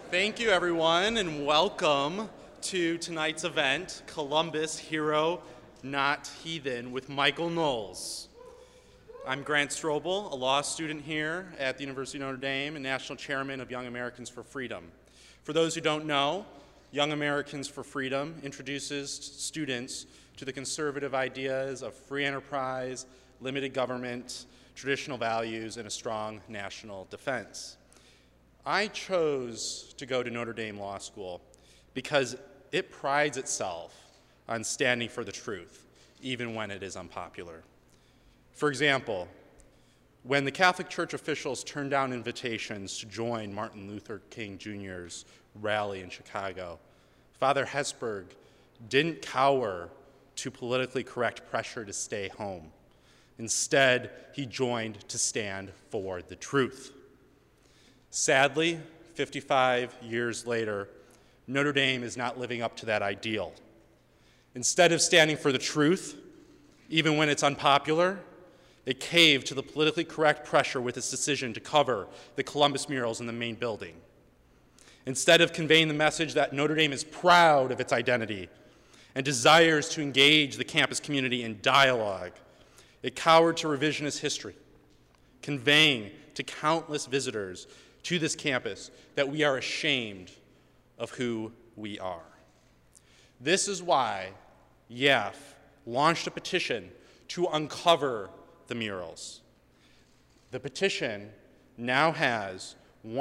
Thank you, everyone, and welcome to tonight's event, Columbus Hero, Not Heathen, with Michael Knowles. I'm Grant Strobel, a law student here at the University of Notre Dame and national chairman of Young Americans for Freedom. For those who don't know, Young Americans for Freedom introduces students to the conservative ideas of free enterprise, limited government, traditional values, and a strong national defense. I chose to go to Notre Dame Law School because it prides itself on standing for the truth, even when it is unpopular. For example, when the Catholic Church officials turned down invitations to join Martin Luther King Jr.'s rally in Chicago, Father Hesburgh didn't cower to politically correct pressure to stay home. Instead, he joined to stand for the truth. Sadly, 55 years later, Notre Dame is not living up to that ideal. Instead of standing for the truth, even when it's unpopular, it caved to the politically correct pressure with its decision to cover the Columbus murals in the main building. Instead of conveying the message that Notre Dame is proud of its identity and desires to engage the campus community in dialogue, it cowered to revisionist history, conveying to countless visitors to this campus that we are ashamed of who we are. This is why YAF launched a petition to uncover the murals. The petition now has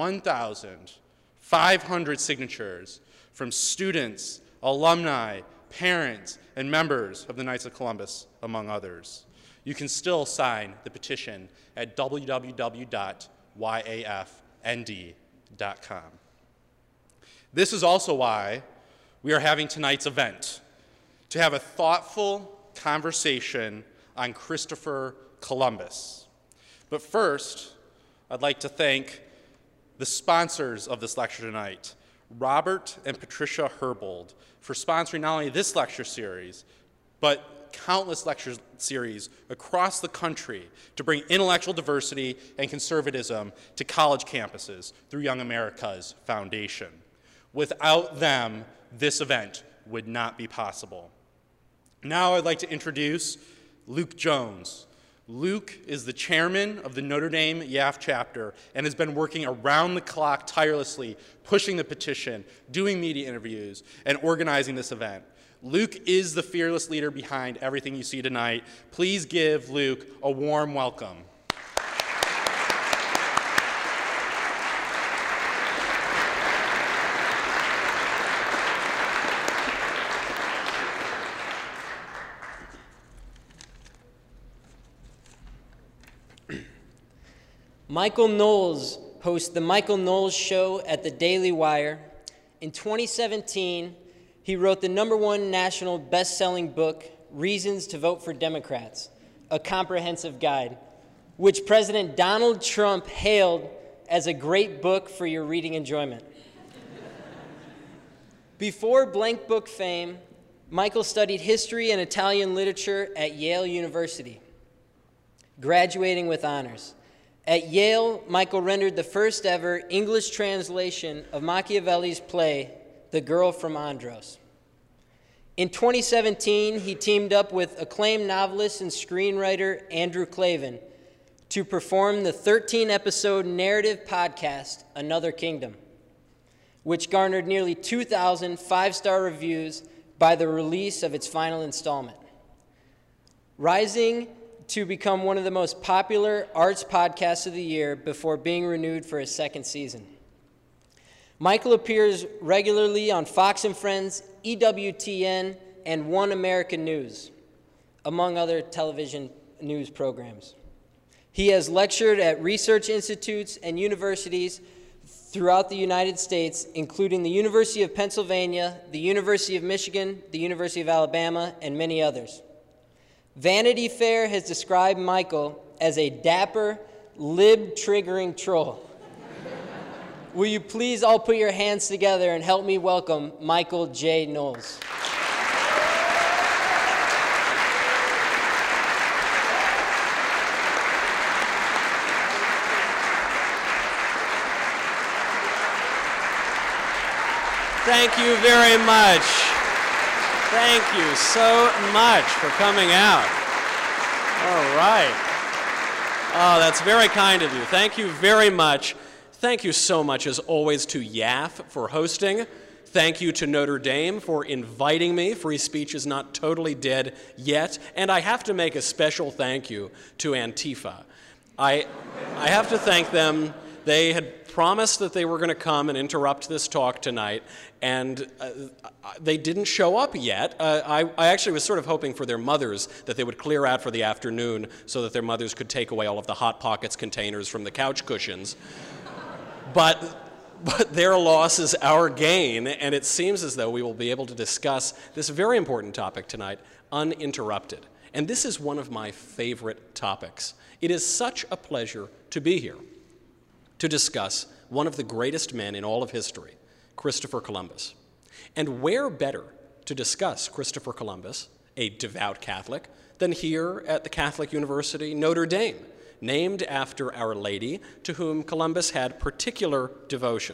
1,500 signatures from students, alumni, parents, and members of the Knights of Columbus, among others. You can still sign the petition at www.yafnd.com. This is also why we are having tonight's event, to have a thoughtful conversation on Christopher Columbus. But first, I'd like to thank the sponsors of this lecture tonight, Robert and Patricia Herbold, for sponsoring not only this lecture series, but countless lecture series across the country to bring intellectual diversity and conservatism to college campuses through Young America's Foundation. Without them, this event would not be possible. Now I'd like to introduce Luke Jones. Luke is the chairman of the Notre Dame YAF chapter and has been working around the clock tirelessly, pushing the petition, doing media interviews, and organizing this event. Luke is the fearless leader behind everything you see tonight. Please give Luke a warm welcome. Michael Knowles hosts The Michael Knowles Show at the Daily Wire. In 2017, he wrote the #1 national best-selling book, Reasons to Vote for Democrats, a comprehensive guide, which President Donald Trump hailed as a great book for your reading enjoyment. Before blank book fame, Michael studied history and Italian literature at Yale University, graduating with honors. At Yale, Michael rendered the first ever English translation of Machiavelli's play, The Girl from Andros. In 2017, he teamed up with acclaimed novelist and screenwriter Andrew Klavan to perform the 13-episode narrative podcast, Another Kingdom, which garnered nearly 2,000 five-star reviews by the release of its final installment, rising to become one of the most popular arts podcasts of the year before being renewed for a second season. Michael appears regularly on Fox & Friends, EWTN, and One American News, among other television news programs. He has lectured at research institutes and universities throughout the United States, including the University of Pennsylvania, the University of Michigan, the University of Alabama, and many others. Vanity Fair has described Michael as a dapper, lib-triggering troll. Will you please all put your hands together and help me welcome Michael J. Knowles. Thank you very much. Thank you so much for coming out. All right. Oh, that's very kind of you. Thank you very much. Thank you so much, as always, to YAF for hosting. Thank you to Notre Dame for inviting me. Free speech is not totally dead yet. And I have to make a special thank you to Antifa. I have to thank them. They had promised that they were going to come and interrupt this talk tonight, and they didn't show up yet. I actually was sort of hoping for their mothers that they would clear out for the afternoon so that their mothers could take away all of the Hot Pockets containers from the couch cushions. But their loss is our gain, and it seems as though we will be able to discuss this very important topic tonight uninterrupted. And this is one of my favorite topics. It is such a pleasure to be here to discuss one of the greatest men in all of history, Christopher Columbus. And where better to discuss Christopher Columbus, a devout Catholic, than here at the Catholic University Notre Dame, named after Our Lady, to whom Columbus had particular devotion.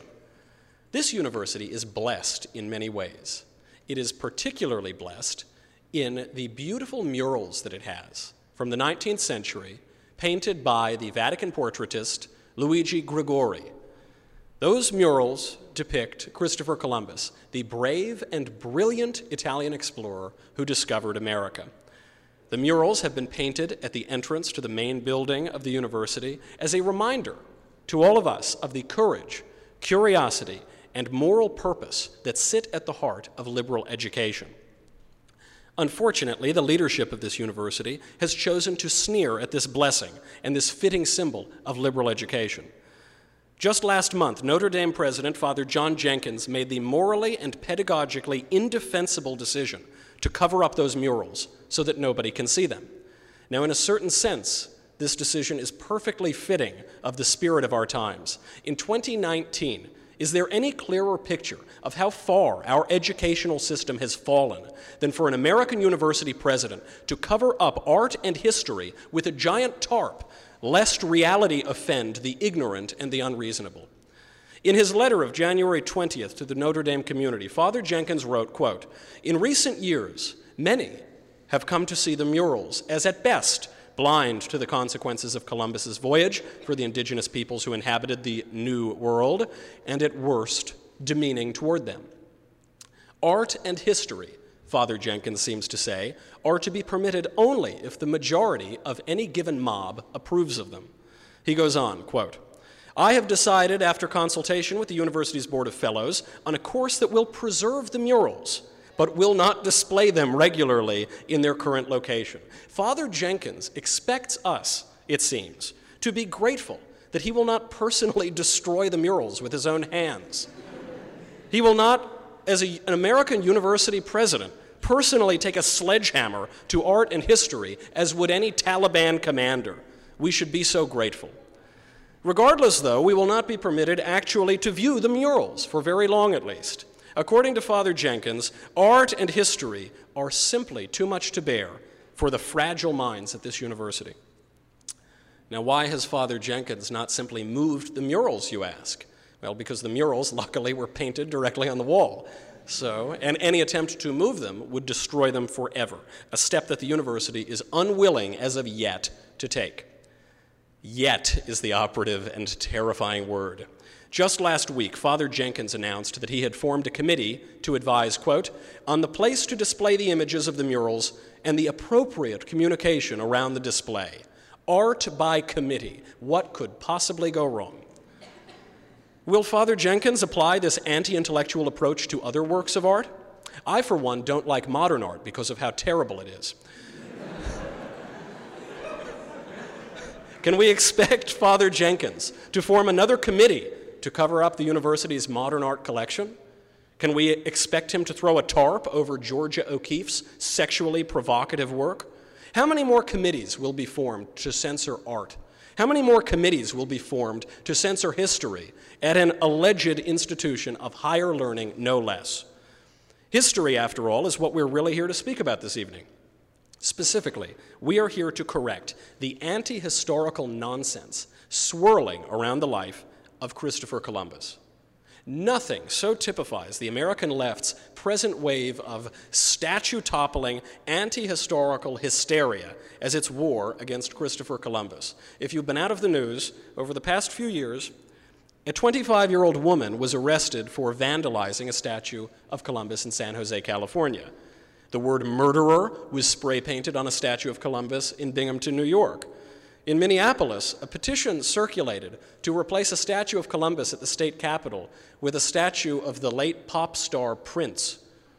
This university is blessed in many ways. It is particularly blessed in the beautiful murals that it has from the 19th century, painted by the Vatican portraitist Luigi Gregori. Those murals depict Christopher Columbus, the brave and brilliant Italian explorer who discovered America. The murals have been painted at the entrance to the main building of the university as a reminder to all of us of the courage, curiosity, and moral purpose that sit at the heart of liberal education. Unfortunately, the leadership of this university has chosen to sneer at this blessing and this fitting symbol of liberal education. Just last month, Notre Dame President Father John Jenkins made the morally and pedagogically indefensible decision to cover up those murals so that nobody can see them. Now, in a certain sense, this decision is perfectly fitting of the spirit of our times. In 2019, is there any clearer picture of how far our educational system has fallen than for an American university president to cover up art and history with a giant tarp, lest reality offend the ignorant and the unreasonable? In his letter of January 20th to the Notre Dame community, Father Jenkins wrote, quote, "In recent years, many have come to see the murals as at best blind to the consequences of Columbus's voyage for the indigenous peoples who inhabited the New World, and at worst, demeaning toward them. Art and history," Father Jenkins seems to say, "are to be permitted only if the majority of any given mob approves of them." He goes on, quote, "I have decided, after consultation with the university's Board of Fellows, on a course that will preserve the murals, but will not display them regularly in their current location." Father Jenkins expects us, it seems, to be grateful that he will not personally destroy the murals with his own hands. He will not, as an American university president, personally take a sledgehammer to art and history as would any Taliban commander. We should be so grateful. Regardless, though, we will not be permitted actually to view the murals, for very long at least. According to Father Jenkins, art and history are simply too much to bear for the fragile minds at this university. Now, why has Father Jenkins not simply moved the murals, you ask? Well, because the murals, luckily, were painted directly on the wall. And any attempt to move them would destroy them forever, a step that the university is unwilling, as of yet, to take. Yet is the operative and terrifying word. Just last week, Father Jenkins announced that he had formed a committee to advise, quote, "on the place to display the images of the murals and the appropriate communication around the display. Art by committee. What could possibly go wrong?" Will Father Jenkins apply this anti-intellectual approach to other works of art? I, for one, don't like modern art because of how terrible it is. Can we expect Father Jenkins to form another committee to cover up the university's modern art collection? Can we expect him to throw a tarp over Georgia O'Keeffe's sexually provocative work? How many more committees will be formed to censor art? How many more committees will be formed to censor history at an alleged institution of higher learning, no less? History, after all, is what we're really here to speak about this evening. Specifically, we are here to correct the anti-historical nonsense swirling around the life of Christopher Columbus. Nothing so typifies the American left's present wave of statue-toppling, anti-historical hysteria as its war against Christopher Columbus. If you've been out of the news over the past few years, a 25-year-old woman was arrested for vandalizing a statue of Columbus in San Jose, California. The word murderer was spray-painted on a statue of Columbus in Binghamton, New York. In Minneapolis, a petition circulated to replace a statue of Columbus at the state capitol with a statue of the late pop star Prince.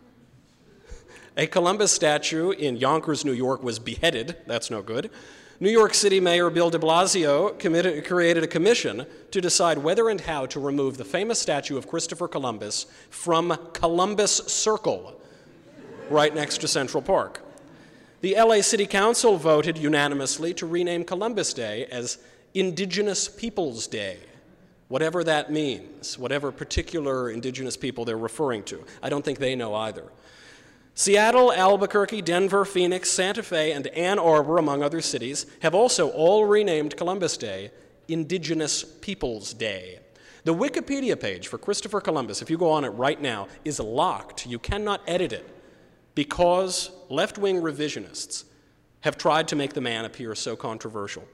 A Columbus statue in Yonkers, New York was beheaded. That's no good. New York City Mayor Bill de Blasio created a commission to decide whether and how to remove the famous statue of Christopher Columbus from Columbus Circle, right next to Central Park. The LA City Council voted unanimously to rename Columbus Day as Indigenous Peoples Day, whatever that means, whatever particular indigenous people they're referring to. I don't think they know either. Seattle, Albuquerque, Denver, Phoenix, Santa Fe, and Ann Arbor, among other cities, have also all renamed Columbus Day Indigenous Peoples Day. The Wikipedia page for Christopher Columbus, if you go on it right now, is locked. You cannot edit it because left-wing revisionists have tried to make the man appear so controversial.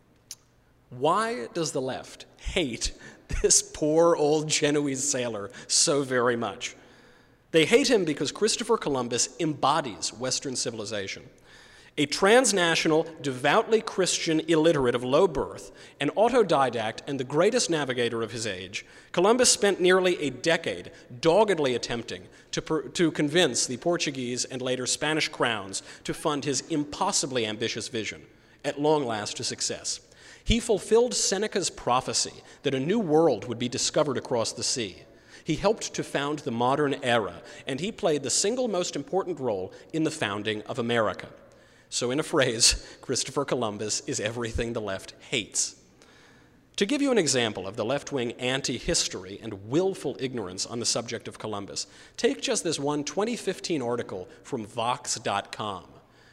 Why does the left hate this poor old Genoese sailor so very much? They hate him because Christopher Columbus embodies Western civilization. A transnational, devoutly Christian illiterate of low birth, an autodidact and the greatest navigator of his age, Columbus spent nearly a decade doggedly attempting to convince the Portuguese and later Spanish crowns to fund his impossibly ambitious vision, at long last to success. He fulfilled Seneca's prophecy that a new world would be discovered across the sea. He helped to found the modern era, and he played the single most important role in the founding of America. So in a phrase, Christopher Columbus is everything the left hates. To give you an example of the left-wing anti-history and willful ignorance on the subject of Columbus, take just this one 2015 article from Vox.com.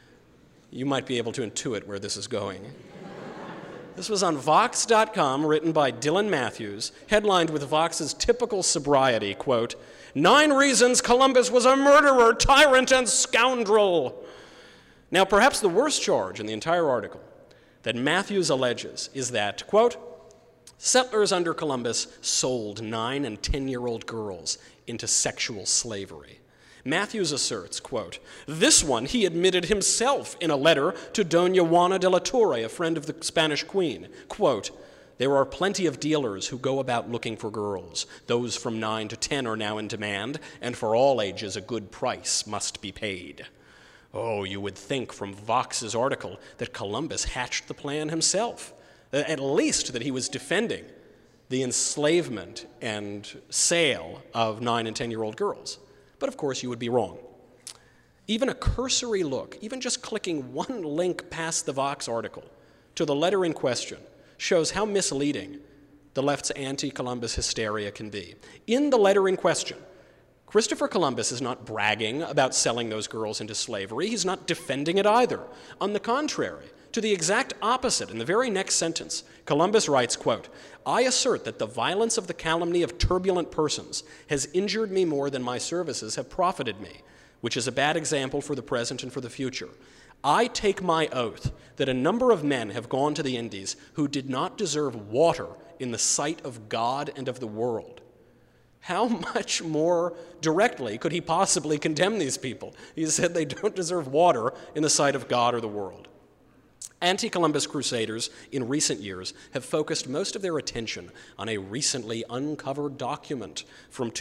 You might be able to intuit where this is going. This was on Vox.com, written by Dylan Matthews, headlined with Vox's typical sobriety, quote, 9 reasons Columbus was a murderer, tyrant, and scoundrel. Now, perhaps the worst charge in the entire article that Matthews alleges is that, quote, settlers under Columbus sold 9- and 10-year-old girls into sexual slavery. Matthews asserts, quote, this one he admitted himself in a letter to Doña Juana de la Torre, a friend of the Spanish queen. Quote, there are plenty of dealers who go about looking for girls. Those from 9 to 10 are now in demand, and for all ages a good price must be paid. Oh, you would think from Vox's article that Columbus hatched the plan himself, at least that he was defending the enslavement and sale of 9- and 10-year-old girls. But of course, you would be wrong. Even a cursory look, even just clicking one link past the Vox article to the letter in question, shows how misleading the left's anti-Columbus hysteria can be. In the letter in question, Christopher Columbus is not bragging about selling those girls into slavery. He's not defending it either. On the contrary, to the exact opposite, in the very next sentence, Columbus writes, quote, I assert that the violence of the calumny of turbulent persons has injured me more than my services have profited me, which is a bad example for the present and for the future. I take my oath that a number of men have gone to the Indies who did not deserve water in the sight of God and of the world. How much more directly could he possibly condemn these people? He said they don't deserve water in the sight of God or the world. Anti-Columbus crusaders in recent years have focused most of their attention on a recently uncovered document from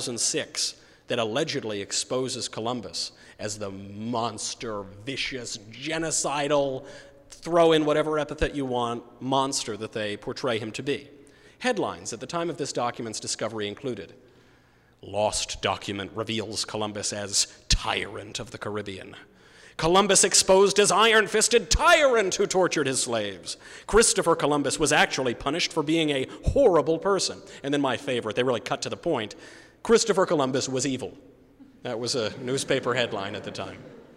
2006 that allegedly exposes Columbus as the monster, vicious, genocidal, throw in whatever epithet you want, monster that they portray him to be. Headlines at the time of this document's discovery included, Lost document reveals Columbus as tyrant of the Caribbean. Columbus exposed as iron-fisted tyrant who tortured his slaves. Christopher Columbus was actually punished for being a horrible person. And then my favorite, they really cut to the point, Christopher Columbus was evil. That was a newspaper headline at the time.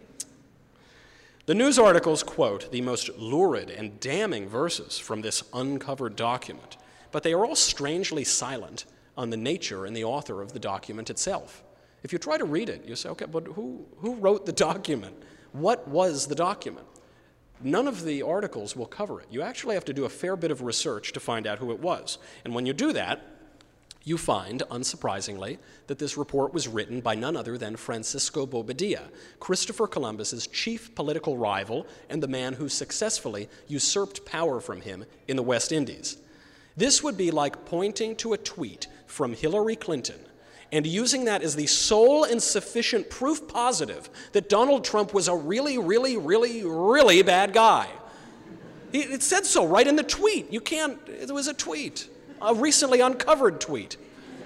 The news articles quote the most lurid and damning verses from this uncovered document, but they are all strangely silent on the nature and the author of the document itself. If you try to read it, you say, okay, but who wrote the document? What was the document? None of the articles will cover it. You actually have to do a fair bit of research to find out who it was. And when you do that, you find, unsurprisingly, that this report was written by none other than Francisco Bobadilla, Christopher Columbus's chief political rival and the man who successfully usurped power from him in the West Indies. This would be like pointing to a tweet from Hillary Clinton and using that as the sole and sufficient proof positive that Donald Trump was a really, really, really, really bad guy. It said so right in the tweet. It was a tweet. A recently uncovered tweet.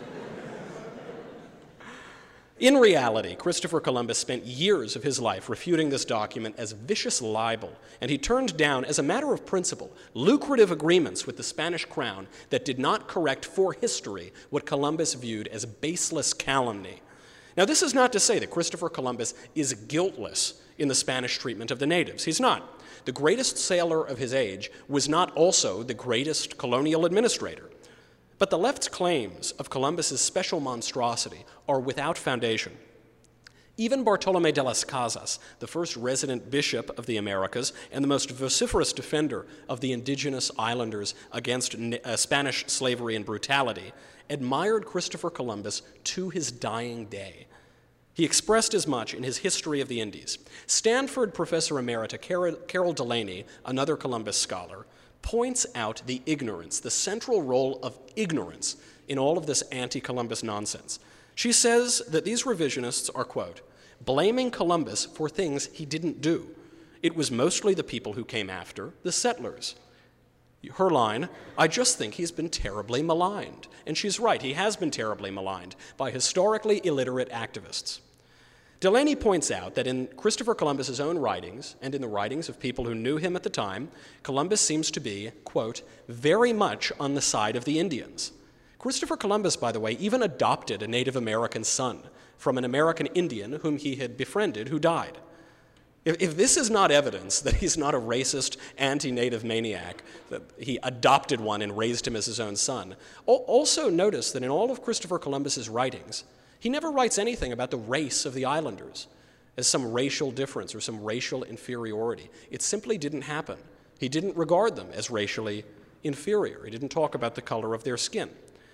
In reality, Christopher Columbus spent years of his life refuting this document as vicious libel, and he turned down, as a matter of principle, lucrative agreements with the Spanish crown that did not correct for history what Columbus viewed as baseless calumny. Now, this is not to say that Christopher Columbus is guiltless in the Spanish treatment of the natives. He's not. The greatest sailor of his age was not also the greatest colonial administrator. But the left's claims of Columbus's special monstrosity are without foundation. Even Bartolomé de las Casas, the first resident bishop of the Americas and the most vociferous defender of the indigenous islanders against Spanish slavery and brutality, admired Christopher Columbus to his dying day. He expressed as much in his History of the Indies. Stanford professor emerita Carol Delaney, another Columbus scholar, points out the ignorance, the central role of ignorance in all of this anti-Columbus nonsense. She says that these revisionists are, quote, blaming Columbus for things he didn't do. It was mostly the people who came after, the settlers. Her line, I just think he's been terribly maligned. And she's right, he has been terribly maligned by historically illiterate activists. Delaney points out that in Christopher Columbus's own writings, and in the writings of people who knew him at the time, Columbus seems to be, quote, very much on the side of the Indians. Christopher Columbus, by the way, even adopted a Native American son from an American Indian whom he had befriended who died. If this is not evidence that he's not a racist, anti-Native maniac, that he adopted one and raised him as his own son, also notice that in all of Christopher Columbus's writings, he never writes anything about the race of the islanders as some racial difference or some racial inferiority. It simply didn't happen. He didn't regard them as racially inferior. He didn't talk about the color of their skin.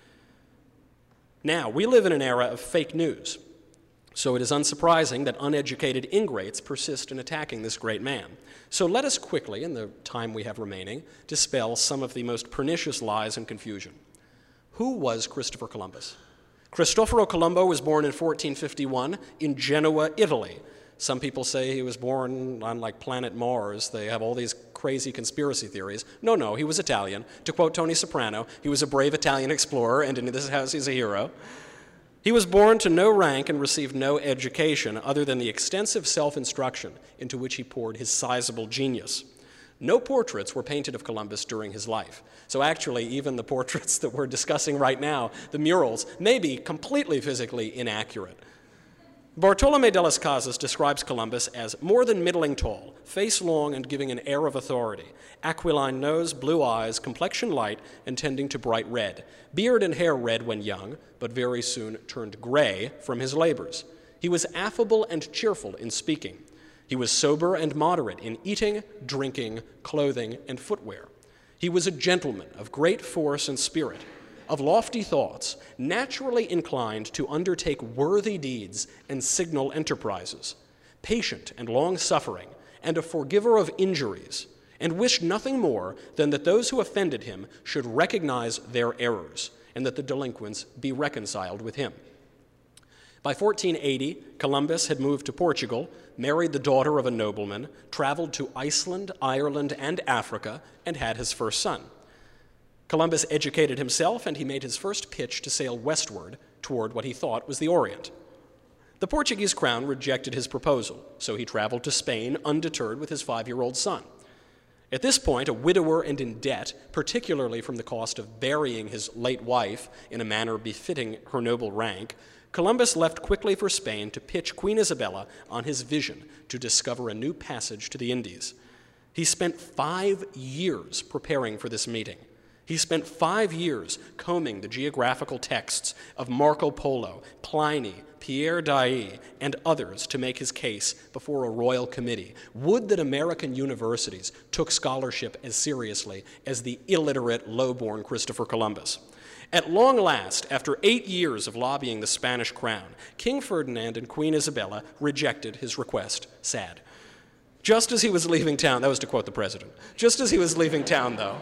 Now, we live in an era of fake news, so it is unsurprising that uneducated ingrates persist in attacking this great man. So let us quickly, in the time we have remaining, dispel some of the most pernicious lies and confusion. Who was Christopher Columbus? Cristoforo Colombo was born in 1451 in Genoa, Italy. Some people say he was born on, like, planet Mars. They have all these crazy conspiracy theories. No, he was Italian. To quote Tony Soprano, he was a brave Italian explorer, and in this house he's a hero. He was born to no rank and received no education other than the extensive self-instruction into which he poured his sizable genius. No portraits were painted of Columbus during his life. So actually, even the portraits that we're discussing right now, the murals, may be completely physically inaccurate. Bartolomé de las Casas describes Columbus as more than middling tall, face long and giving an air of authority, aquiline nose, blue eyes, complexion light and tending to bright red, beard and hair red when young, but very soon turned gray from his labors. He was affable and cheerful in speaking. He was sober and moderate in eating, drinking, clothing, and footwear. He was a gentleman of great force and spirit, of lofty thoughts, naturally inclined to undertake worthy deeds and signal enterprises, patient and long-suffering, and a forgiver of injuries, and wished nothing more than that those who offended him should recognize their errors, and that the delinquents be reconciled with him. By 1480, Columbus had moved to Portugal, married the daughter of a nobleman, traveled to Iceland, Ireland, and Africa, and had his first son. Columbus educated himself, and he made his first pitch to sail westward toward what he thought was the Orient. The Portuguese crown rejected his proposal, so he traveled to Spain undeterred with his 5-year-old son. At this point, a widower and in debt, particularly from the cost of burying his late wife in a manner befitting her noble rank, Columbus left quickly for Spain to pitch Queen Isabella on his vision to discover a new passage to the Indies. He spent 5 years preparing for this meeting. He spent 5 years combing the geographical texts of Marco Polo, Pliny, Pierre Dailly, and others to make his case before a royal committee. Would that American universities took scholarship as seriously as the illiterate, low-born Christopher Columbus. At long last, after 8 years of lobbying the Spanish crown, King Ferdinand and Queen Isabella rejected his request. Sad. Just as he was leaving town, that was to quote the president, just as he was leaving town, though,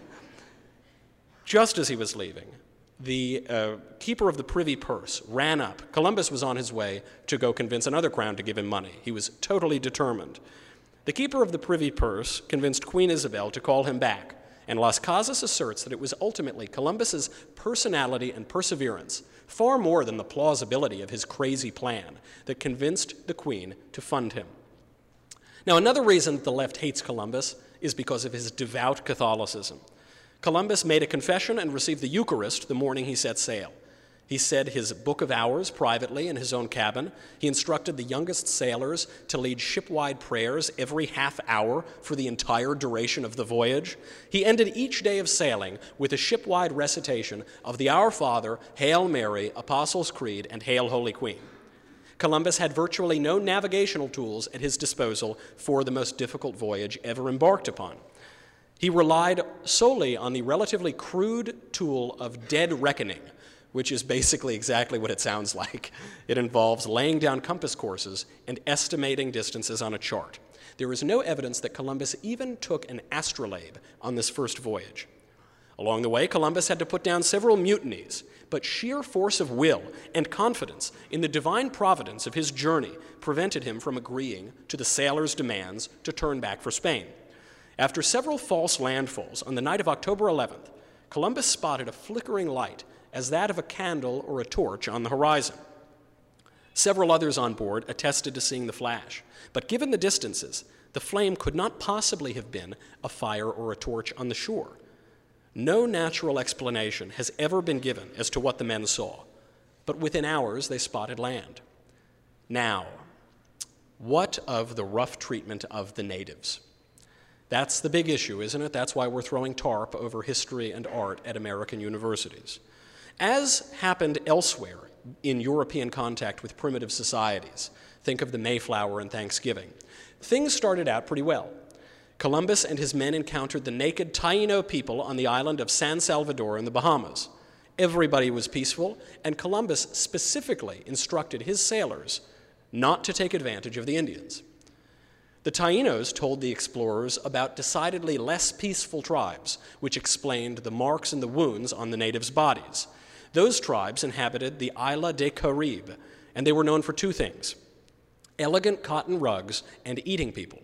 just as he was leaving, the keeper of the privy purse ran up. Columbus was on his way to go convince another crown to give him money. He was totally determined. The keeper of the privy purse convinced Queen Isabel to call him back, and Las Casas asserts that it was ultimately Columbus's personality and perseverance, far more than the plausibility of his crazy plan, that convinced the Queen to fund him. Now, another reason that the left hates Columbus is because of his devout Catholicism. Columbus made a confession and received the Eucharist the morning he set sail. He said his Book of Hours privately in his own cabin. He instructed the youngest sailors to lead shipwide prayers every half hour for the entire duration of the voyage. He ended each day of sailing with a shipwide recitation of the Our Father, Hail Mary, Apostles' Creed, and Hail Holy Queen. Columbus had virtually no navigational tools at his disposal for the most difficult voyage ever embarked upon. He relied solely on the relatively crude tool of dead reckoning, which is basically exactly what it sounds like. It involves laying down compass courses and estimating distances on a chart. There is no evidence that Columbus even took an astrolabe on this first voyage. Along the way, Columbus had to put down several mutinies, but sheer force of will and confidence in the divine providence of his journey prevented him from agreeing to the sailors' demands to turn back for Spain. After several false landfalls, on the night of October 11th, Columbus spotted a flickering light as that of a candle or a torch on the horizon. Several others on board attested to seeing the flash, but given the distances, the flame could not possibly have been a fire or a torch on the shore. No natural explanation has ever been given as to what the men saw, but within hours they spotted land. Now, what of the rough treatment of the natives? That's the big issue, isn't it? That's why we're throwing tarp over history and art at American universities. As happened elsewhere in European contact with primitive societies, think of the Mayflower and Thanksgiving, things started out pretty well. Columbus and his men encountered the naked Taino people on the island of San Salvador in the Bahamas. Everybody was peaceful, and Columbus specifically instructed his sailors not to take advantage of the Indians. The Tainos told the explorers about decidedly less peaceful tribes, which explained the marks and the wounds on the natives' bodies. Those tribes inhabited the Isla de Caribe, and they were known for two things: elegant cotton rugs and eating people.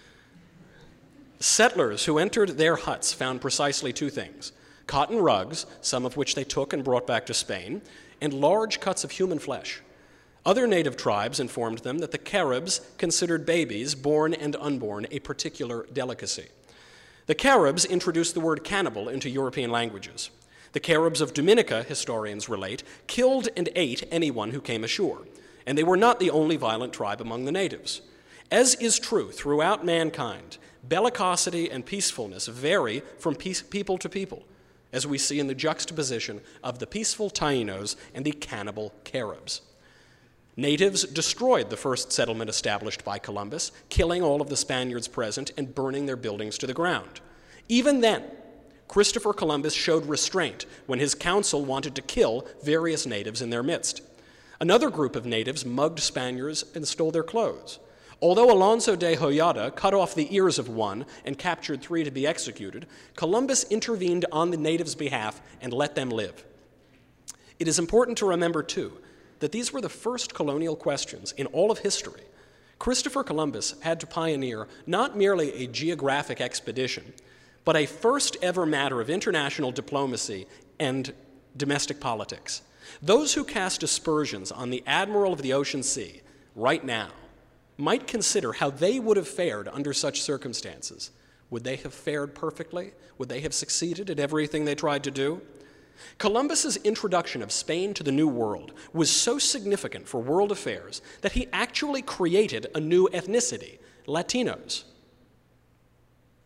Settlers who entered their huts found precisely two things: cotton rugs, some of which they took and brought back to Spain, and large cuts of human flesh. Other native tribes informed them that the Caribs considered babies, born and unborn, a particular delicacy. The Caribs introduced the word cannibal into European languages. The Caribs of Dominica, historians relate, killed and ate anyone who came ashore, and they were not the only violent tribe among the natives. As is true throughout mankind, bellicosity and peacefulness vary from people to people, as we see in the juxtaposition of the peaceful Tainos and the cannibal Caribs. Natives destroyed the first settlement established by Columbus, killing all of the Spaniards present and burning their buildings to the ground. Even then, Christopher Columbus showed restraint when his council wanted to kill various natives in their midst. Another group of natives mugged Spaniards and stole their clothes. Although Alonso de Hoyada cut off the ears of one and captured 3 to be executed, Columbus intervened on the natives' behalf and let them live. It is important to remember, too, that these were the first colonial questions in all of history. Christopher Columbus had to pioneer not merely a geographic expedition, but a first ever matter of international diplomacy and domestic politics. Those who cast aspersions on the Admiral of the Ocean Sea right now might consider how they would have fared under such circumstances. Would they have fared perfectly? Would they have succeeded at everything they tried to do? Columbus's introduction of Spain to the New World was so significant for world affairs that he actually created a new ethnicity, Latinos.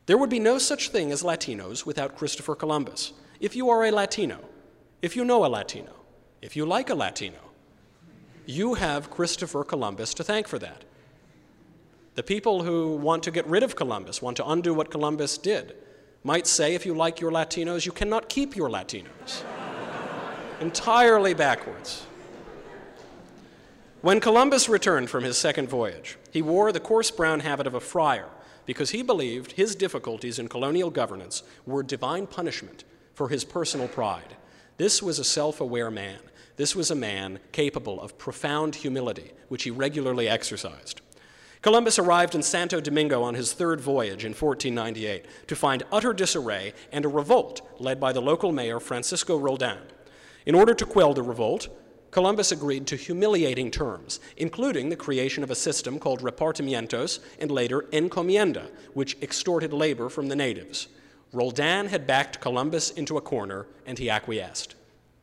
There would be no such thing as Latinos without Christopher Columbus. If you are a Latino, if you know a Latino, if you like a Latino, you have Christopher Columbus to thank for that. The people who want to get rid of Columbus, want to undo what Columbus did, might say if you like your Latinos, you cannot keep your Latinos. Entirely backwards. When Columbus returned from his second voyage, he wore the coarse brown habit of a friar because he believed his difficulties in colonial governance were divine punishment for his personal pride. This was a self-aware man. This was a man capable of profound humility, which he regularly exercised. Columbus arrived in Santo Domingo on his third voyage in 1498 to find utter disarray and a revolt led by the local mayor, Francisco Roldan. In order to quell the revolt, Columbus agreed to humiliating terms, including the creation of a system called repartimientos and later encomienda, which extorted labor from the natives. Roldan had backed Columbus into a corner, and he acquiesced.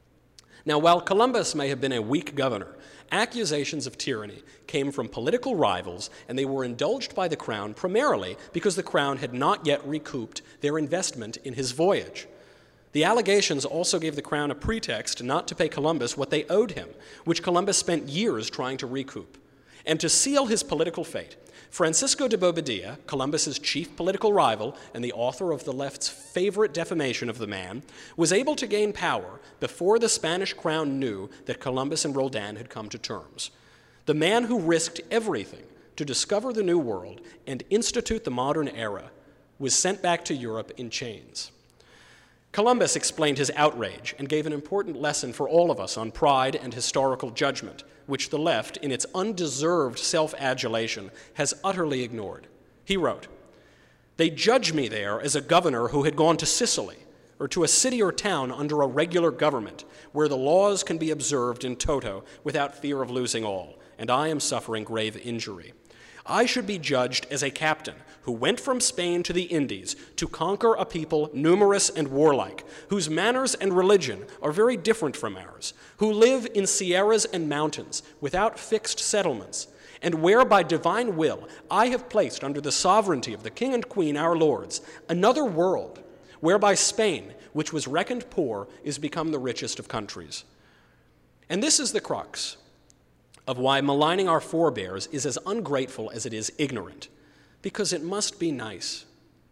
Now, while Columbus may have been a weak governor, accusations of tyranny came from political rivals, and they were indulged by the Crown primarily because the Crown had not yet recouped their investment in his voyage. The allegations also gave the Crown a pretext not to pay Columbus what they owed him, which Columbus spent years trying to recoup. And to seal his political fate, Francisco de Bobadilla, Columbus's chief political rival and the author of the left's favorite defamation of the man, was able to gain power before the Spanish Crown knew that Columbus and Roldan had come to terms. The man who risked everything to discover the New World and institute the modern era was sent back to Europe in chains. Columbus explained his outrage and gave an important lesson for all of us on pride and historical judgment, which the left, in its undeserved self-adulation, has utterly ignored. He wrote, "They judge me there as a governor who had gone to Sicily, or to a city or town under a regular government, where the laws can be observed in toto without fear of losing all, and I am suffering grave injury. I should be judged as a captain who went from Spain to the Indies to conquer a people numerous and warlike, whose manners and religion are very different from ours, who live in sierras and mountains without fixed settlements, and where by divine will I have placed under the sovereignty of the King and Queen, our lords, another world, whereby Spain, which was reckoned poor, is become the richest of countries." And this is the crux of why maligning our forebears is as ungrateful as it is ignorant, because it must be nice.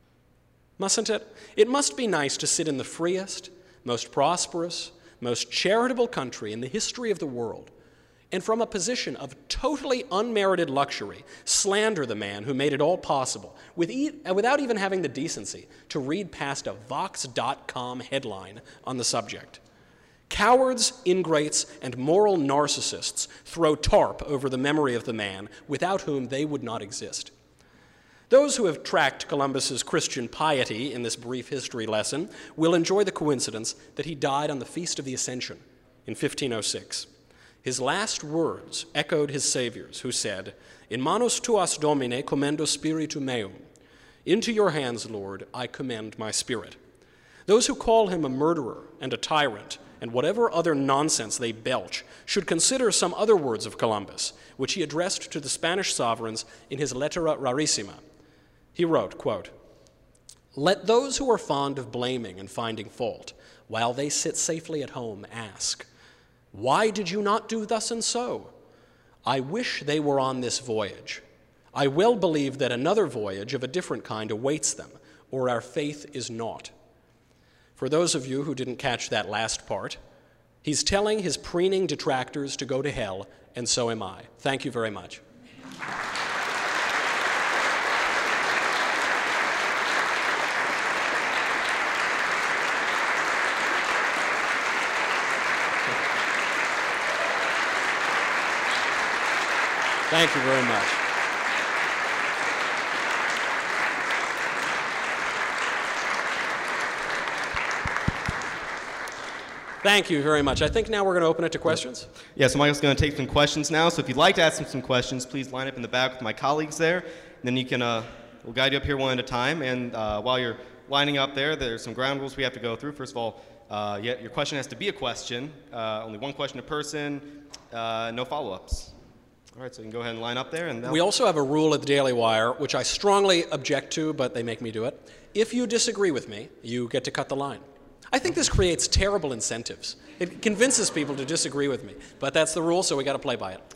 Mustn't it? It must be nice to sit in the freest, most prosperous, most charitable country in the history of the world, and from a position of totally unmerited luxury, slander the man who made it all possible, without even having the decency to read past a Vox.com headline on the subject. Cowards, ingrates, and moral narcissists throw tarp over the memory of the man without whom they would not exist. Those who have tracked Columbus's Christian piety in this brief history lesson will enjoy the coincidence that he died on the Feast of the Ascension in 1506. His last words echoed his Savior's, who said, "In manus tuas, Domine, commendo spiritu meum." "Into your hands, Lord, I commend my spirit." Those who call him a murderer and a tyrant and whatever other nonsense they belch should consider some other words of Columbus, which he addressed to the Spanish sovereigns in his Lettera Rarissima. He wrote, quote, "Let those who are fond of blaming and finding fault, while they sit safely at home, ask, 'Why did you not do thus and so?' I wish they were on this voyage. I well believe that another voyage of a different kind awaits them, or our faith is naught." For those of you who didn't catch that last part, he's telling his preening detractors to go to hell, and so am I. Thank you very much. Thank you very much. Thank you very much. I think now we're going to open it to questions. Yeah, so Michael's going to take some questions now. So if you'd like to ask him some questions, please line up in the back with my colleagues there. And then you can, we'll guide you up here one at a time. And while you're lining up there, there's some ground rules we have to go through. First of all, your question has to be a question. Only one question a person, no follow-ups. All right, so you can go ahead and line up there. And we also have a rule at the Daily Wire, which I strongly object to, but they make me do it. If you disagree with me, you get to cut the line. I think this creates terrible incentives. It convinces people to disagree with me, but that's the rule, so we got to play by it.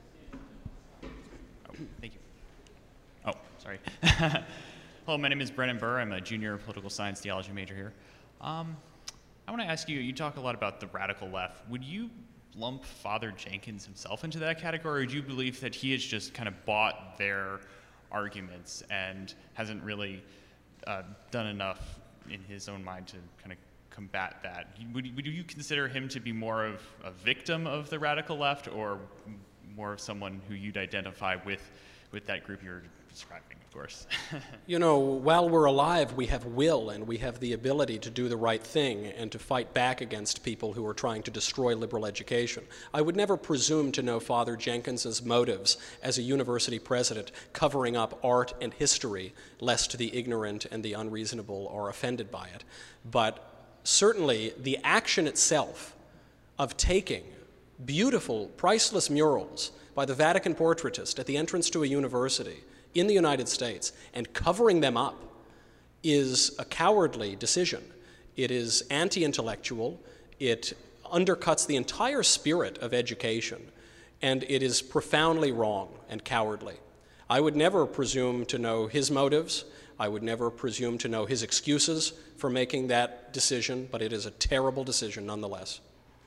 Thank you. Oh, sorry. Hello, my name is Brennan Burr. I'm a junior political science theology major here. I want to ask you, you talk a lot about the radical left. Would you lump Father Jenkins himself into that category, or do you believe that he has just kind of bought their arguments and hasn't really done enough in his own mind to kind of combat that? Would you consider him to be more of a victim of the radical left, or more of someone who you'd identify with that group you're describing, of course? You know, while we're alive, we have will and we have the ability to do the right thing and to fight back against people who are trying to destroy liberal education. I would never presume to know Father Jenkins's motives as a university president covering up art and history, lest the ignorant and the unreasonable are offended by it. But certainly the action itself of taking beautiful, priceless murals by the Vatican portraitist at the entrance to a university in the United States and covering them up is a cowardly decision. It is anti-intellectual, it undercuts the entire spirit of education, and it is profoundly wrong and cowardly. I would never presume to know his motives. I would never presume to know his excuses for making that decision, but it is a terrible decision nonetheless.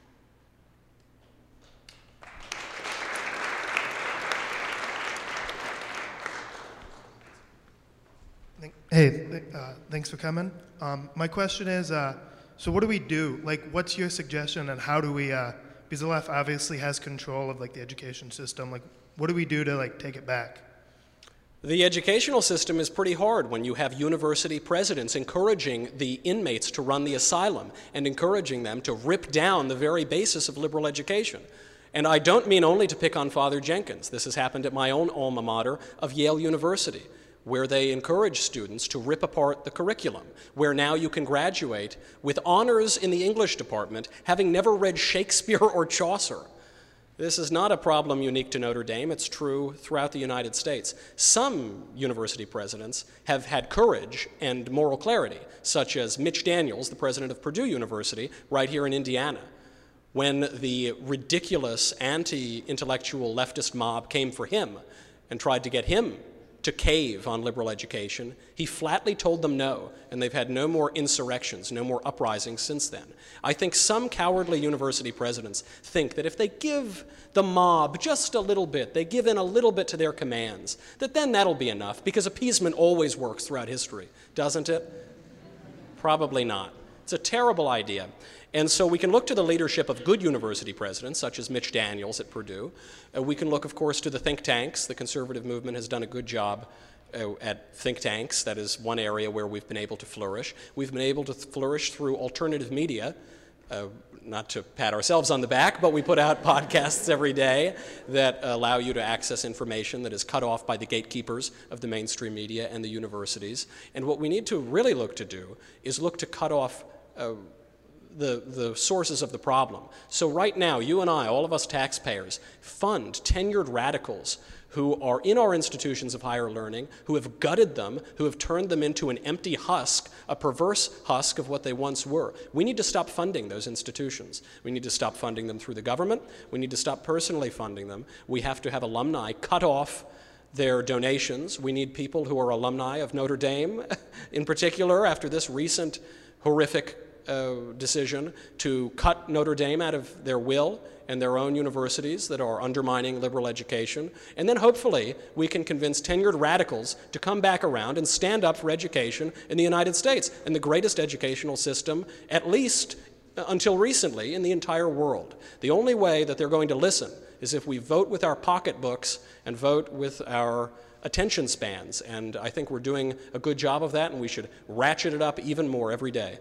Hey, thanks for coming. My question is, so what do we do? Like, what's your suggestion and how do we, because the left obviously has control of like the education system, like what do we do to like take it back? The educational system is pretty hard when you have university presidents encouraging the inmates to run the asylum and encouraging them to rip down the very basis of liberal education. And I don't mean only to pick on Father Jenkins. This has happened at my own alma mater of Yale University, where they encourage students to rip apart the curriculum, where now you can graduate with honors in the English department, having never read Shakespeare or Chaucer. This is not a problem unique to Notre Dame. It's true throughout the United States. Some university presidents have had courage and moral clarity, such as Mitch Daniels, the president of Purdue University, right here in Indiana. When the ridiculous anti-intellectual leftist mob came for him and tried to get him to cave on liberal education, he flatly told them no, and they've had no more insurrections, no more uprisings since then. I think some cowardly university presidents think that if they give the mob just a little bit, they give in a little bit to their commands, that then that'll be enough, because appeasement always works throughout history, doesn't it? Probably not. It's a terrible idea. And so we can look to the leadership of good university presidents, such as Mitch Daniels at Purdue. We can look, of course, to the think tanks. The conservative movement has done a good job at think tanks. That is one area where we've been able to flourish. We've been able to flourish through alternative media. Not to pat ourselves on the back, but we put out podcasts every day that allow you to access information that is cut off by the gatekeepers of the mainstream media and the universities. And what we need to really look to do is look to cut off the sources of the problem. So right now, you and I, all of us taxpayers, fund tenured radicals who are in our institutions of higher learning, who have gutted them, who have turned them into an empty husk, a perverse husk of what they once were. We need to stop funding those institutions. We need to stop funding them through the government. We need to stop personally funding them. We have to have alumni cut off their donations. We need people who are alumni of Notre Dame, in particular, after this recent horrific decision to cut Notre Dame out of their will and their own universities that are undermining liberal education. And then hopefully we can convince tenured radicals to come back around and stand up for education in the United States, and the greatest educational system, at least until recently, in the entire world. The only way that they're going to listen is if we vote with our pocketbooks and vote with our attention spans. And I think we're doing a good job of that, and we should ratchet it up even more every day.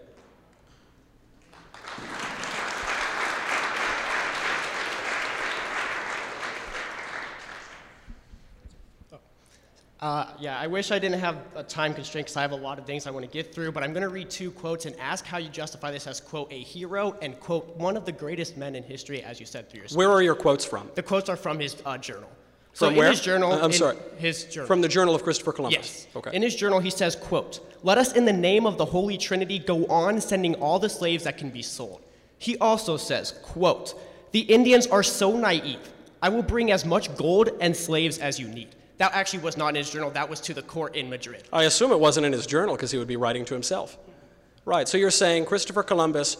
Yeah, I wish I didn't have a time constraint because I have a lot of things I want to get through, but I'm going to read two quotes and ask how you justify this as, quote, a hero and, quote, one of the greatest men in history, as you said through your speech. Where are your quotes from? The quotes are from his journal. So From in where? his journal, I'm sorry. His journal. From the Journal of Christopher Columbus. Yes. Okay. In his journal, he says, quote, "Let us in the name of the Holy Trinity go on sending all the slaves that can be sold." He also says, quote, "The Indians are so naive. I will bring as much gold and slaves as you need." That actually was not in his journal. That was to the court in Madrid. I assume it wasn't in his journal because he would be writing to himself. Right. So you're saying Christopher Columbus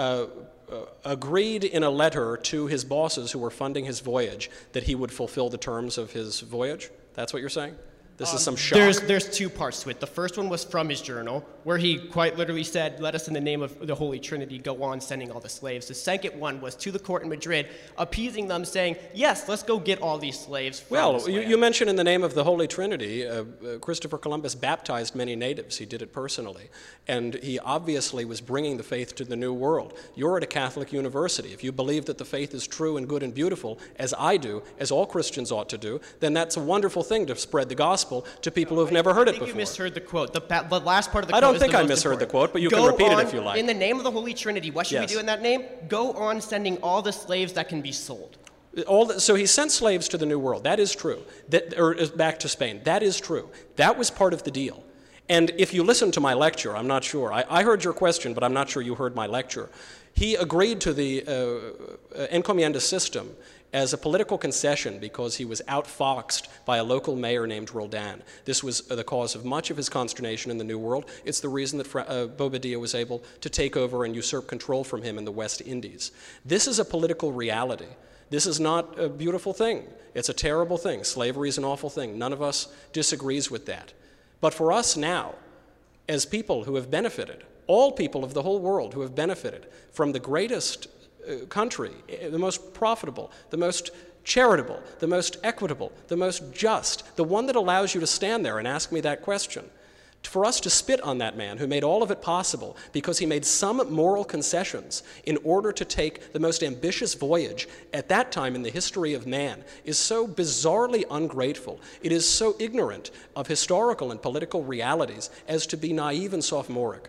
agreed in a letter to his bosses who were funding his voyage that he would fulfill the terms of his voyage? That's what you're saying? This is some shock. There's two parts to it. The first one was from his journal, where he quite literally said, "Let us in the name of the Holy Trinity go on sending all the slaves." The second one was to the court in Madrid, appeasing them, saying, "Yes, let's go get all these slaves from Well, this land." you mentioned in the name of the Holy Trinity, Christopher Columbus baptized many natives. He did it personally. And he obviously was bringing the faith to the New World. You're at a Catholic university. If you believe that the faith is true and good and beautiful, as I do, as all Christians ought to do, then that's a wonderful thing to spread the gospel to people who've never heard it before. I think you misheard the quote. The last part of the quote I don't is think the I most misheard the important. quote, but you Go can repeat it on, if you like. In the name of the Holy Trinity, what should we Yes. do in that name? Go on sending all the slaves that can be sold. So he sent slaves to the New World. That is true. Or back to Spain. That is true. That was part of the deal. And if you listen to my lecture, I'm not sure. I heard your question, but I'm not sure you heard my lecture. He agreed to the encomienda system as a political concession because he was outfoxed by a local mayor named Roldan. This was the cause of much of his consternation in the New World. It's the reason that Bobadilla was able to take over and usurp control from him in the West Indies. This is a political reality. This is not a beautiful thing. It's a terrible thing. Slavery is an awful thing. None of us disagrees with that. But for us now, as people who have benefited, all people of the whole world who have benefited from the greatest country, the most profitable, the most charitable, the most equitable, the most just, the one that allows you to stand there and ask me that question, for us to spit on that man who made all of it possible because he made some moral concessions in order to take the most ambitious voyage at that time in the history of man is so bizarrely ungrateful. It is so ignorant of historical and political realities as to be naive and sophomoric.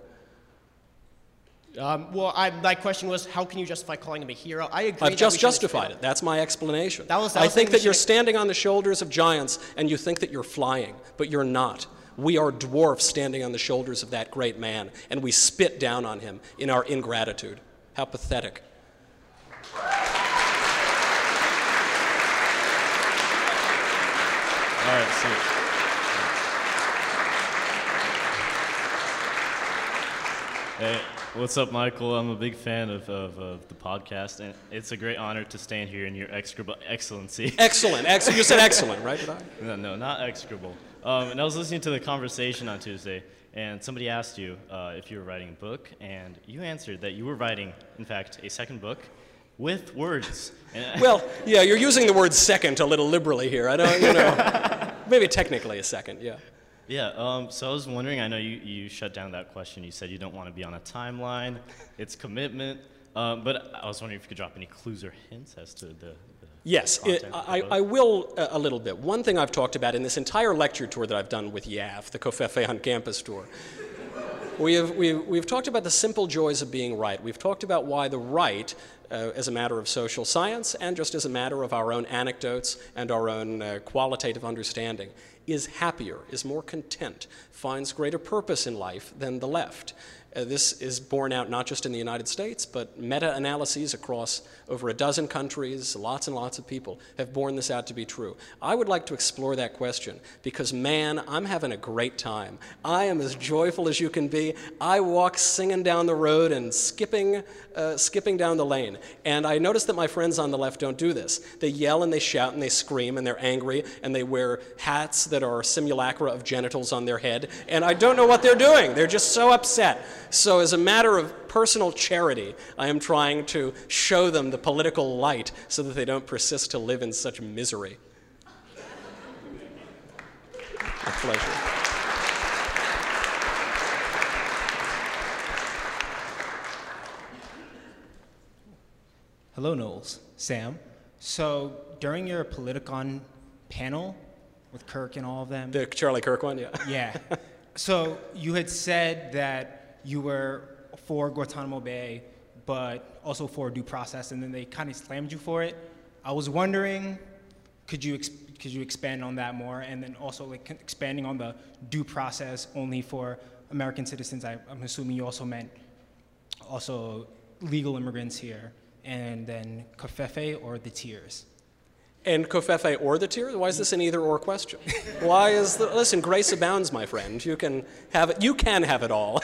My question was, how can you justify calling him a hero? I agree. I've just justified it. That's my explanation. I I think that you're standing on the shoulders of giants and you think that you're flying, but you're not. We are dwarfs standing on the shoulders of that great man, and we spit down on him in our ingratitude. How pathetic. All right, so hey, what's up, Michael? I'm a big fan of the podcast, and it's a great honor to stand here in your execrable excellency. Excellent. You said excellent, right? Did I? No, not execrable. And I was listening to the conversation on Tuesday, and somebody asked you if you were writing a book, and you answered that you were writing, in fact, a second book with words. Well, yeah, you're using the word second a little liberally here. I don't, maybe technically a second, yeah. Yeah, so I was wondering, I know you shut down that question. You said you don't want to be on a timeline. It's commitment. But I was wondering if you could drop any clues or hints as to the Yes, I will a little bit. One thing I've talked about in this entire lecture tour that I've done with YAF, the Covfefe on Campus tour, we've talked about the simple joys of being right. We've talked about why the right, as a matter of social science and just as a matter of our own anecdotes and our own qualitative understanding, is happier, is more content, finds greater purpose in life than the left. This is borne out not just in the United States, but meta-analyses across over a dozen countries, lots and lots of people have borne this out to be true. I would like to explore that question because, man, I'm having a great time. I am as joyful as you can be. I walk singing down the road and skipping down the lane. And I notice that my friends on the left don't do this. They yell and they shout and they scream and they're angry and they wear hats that are simulacra of genitals on their head. And I don't know what they're doing. They're just so upset. So as a matter of personal charity, I am trying to show them the political light so that they don't persist to live in such misery. A pleasure. Hello, Knowles. Sam. So during your Politicon panel with Kirk and all of them. The Charlie Kirk one, yeah. Yeah. So you had said that you were for Guantanamo Bay, but also for due process, and then they kind of slammed you for it. I was wondering, could you you expand on that more? And then also like expanding on the due process only for American citizens. I'm assuming you also meant also legal immigrants here, and then Covfefe or the tiers. And Covfefe or the tiers? Why is this an either-or question? Why is listen, grace abounds, my friend. You can have it. You can have it all.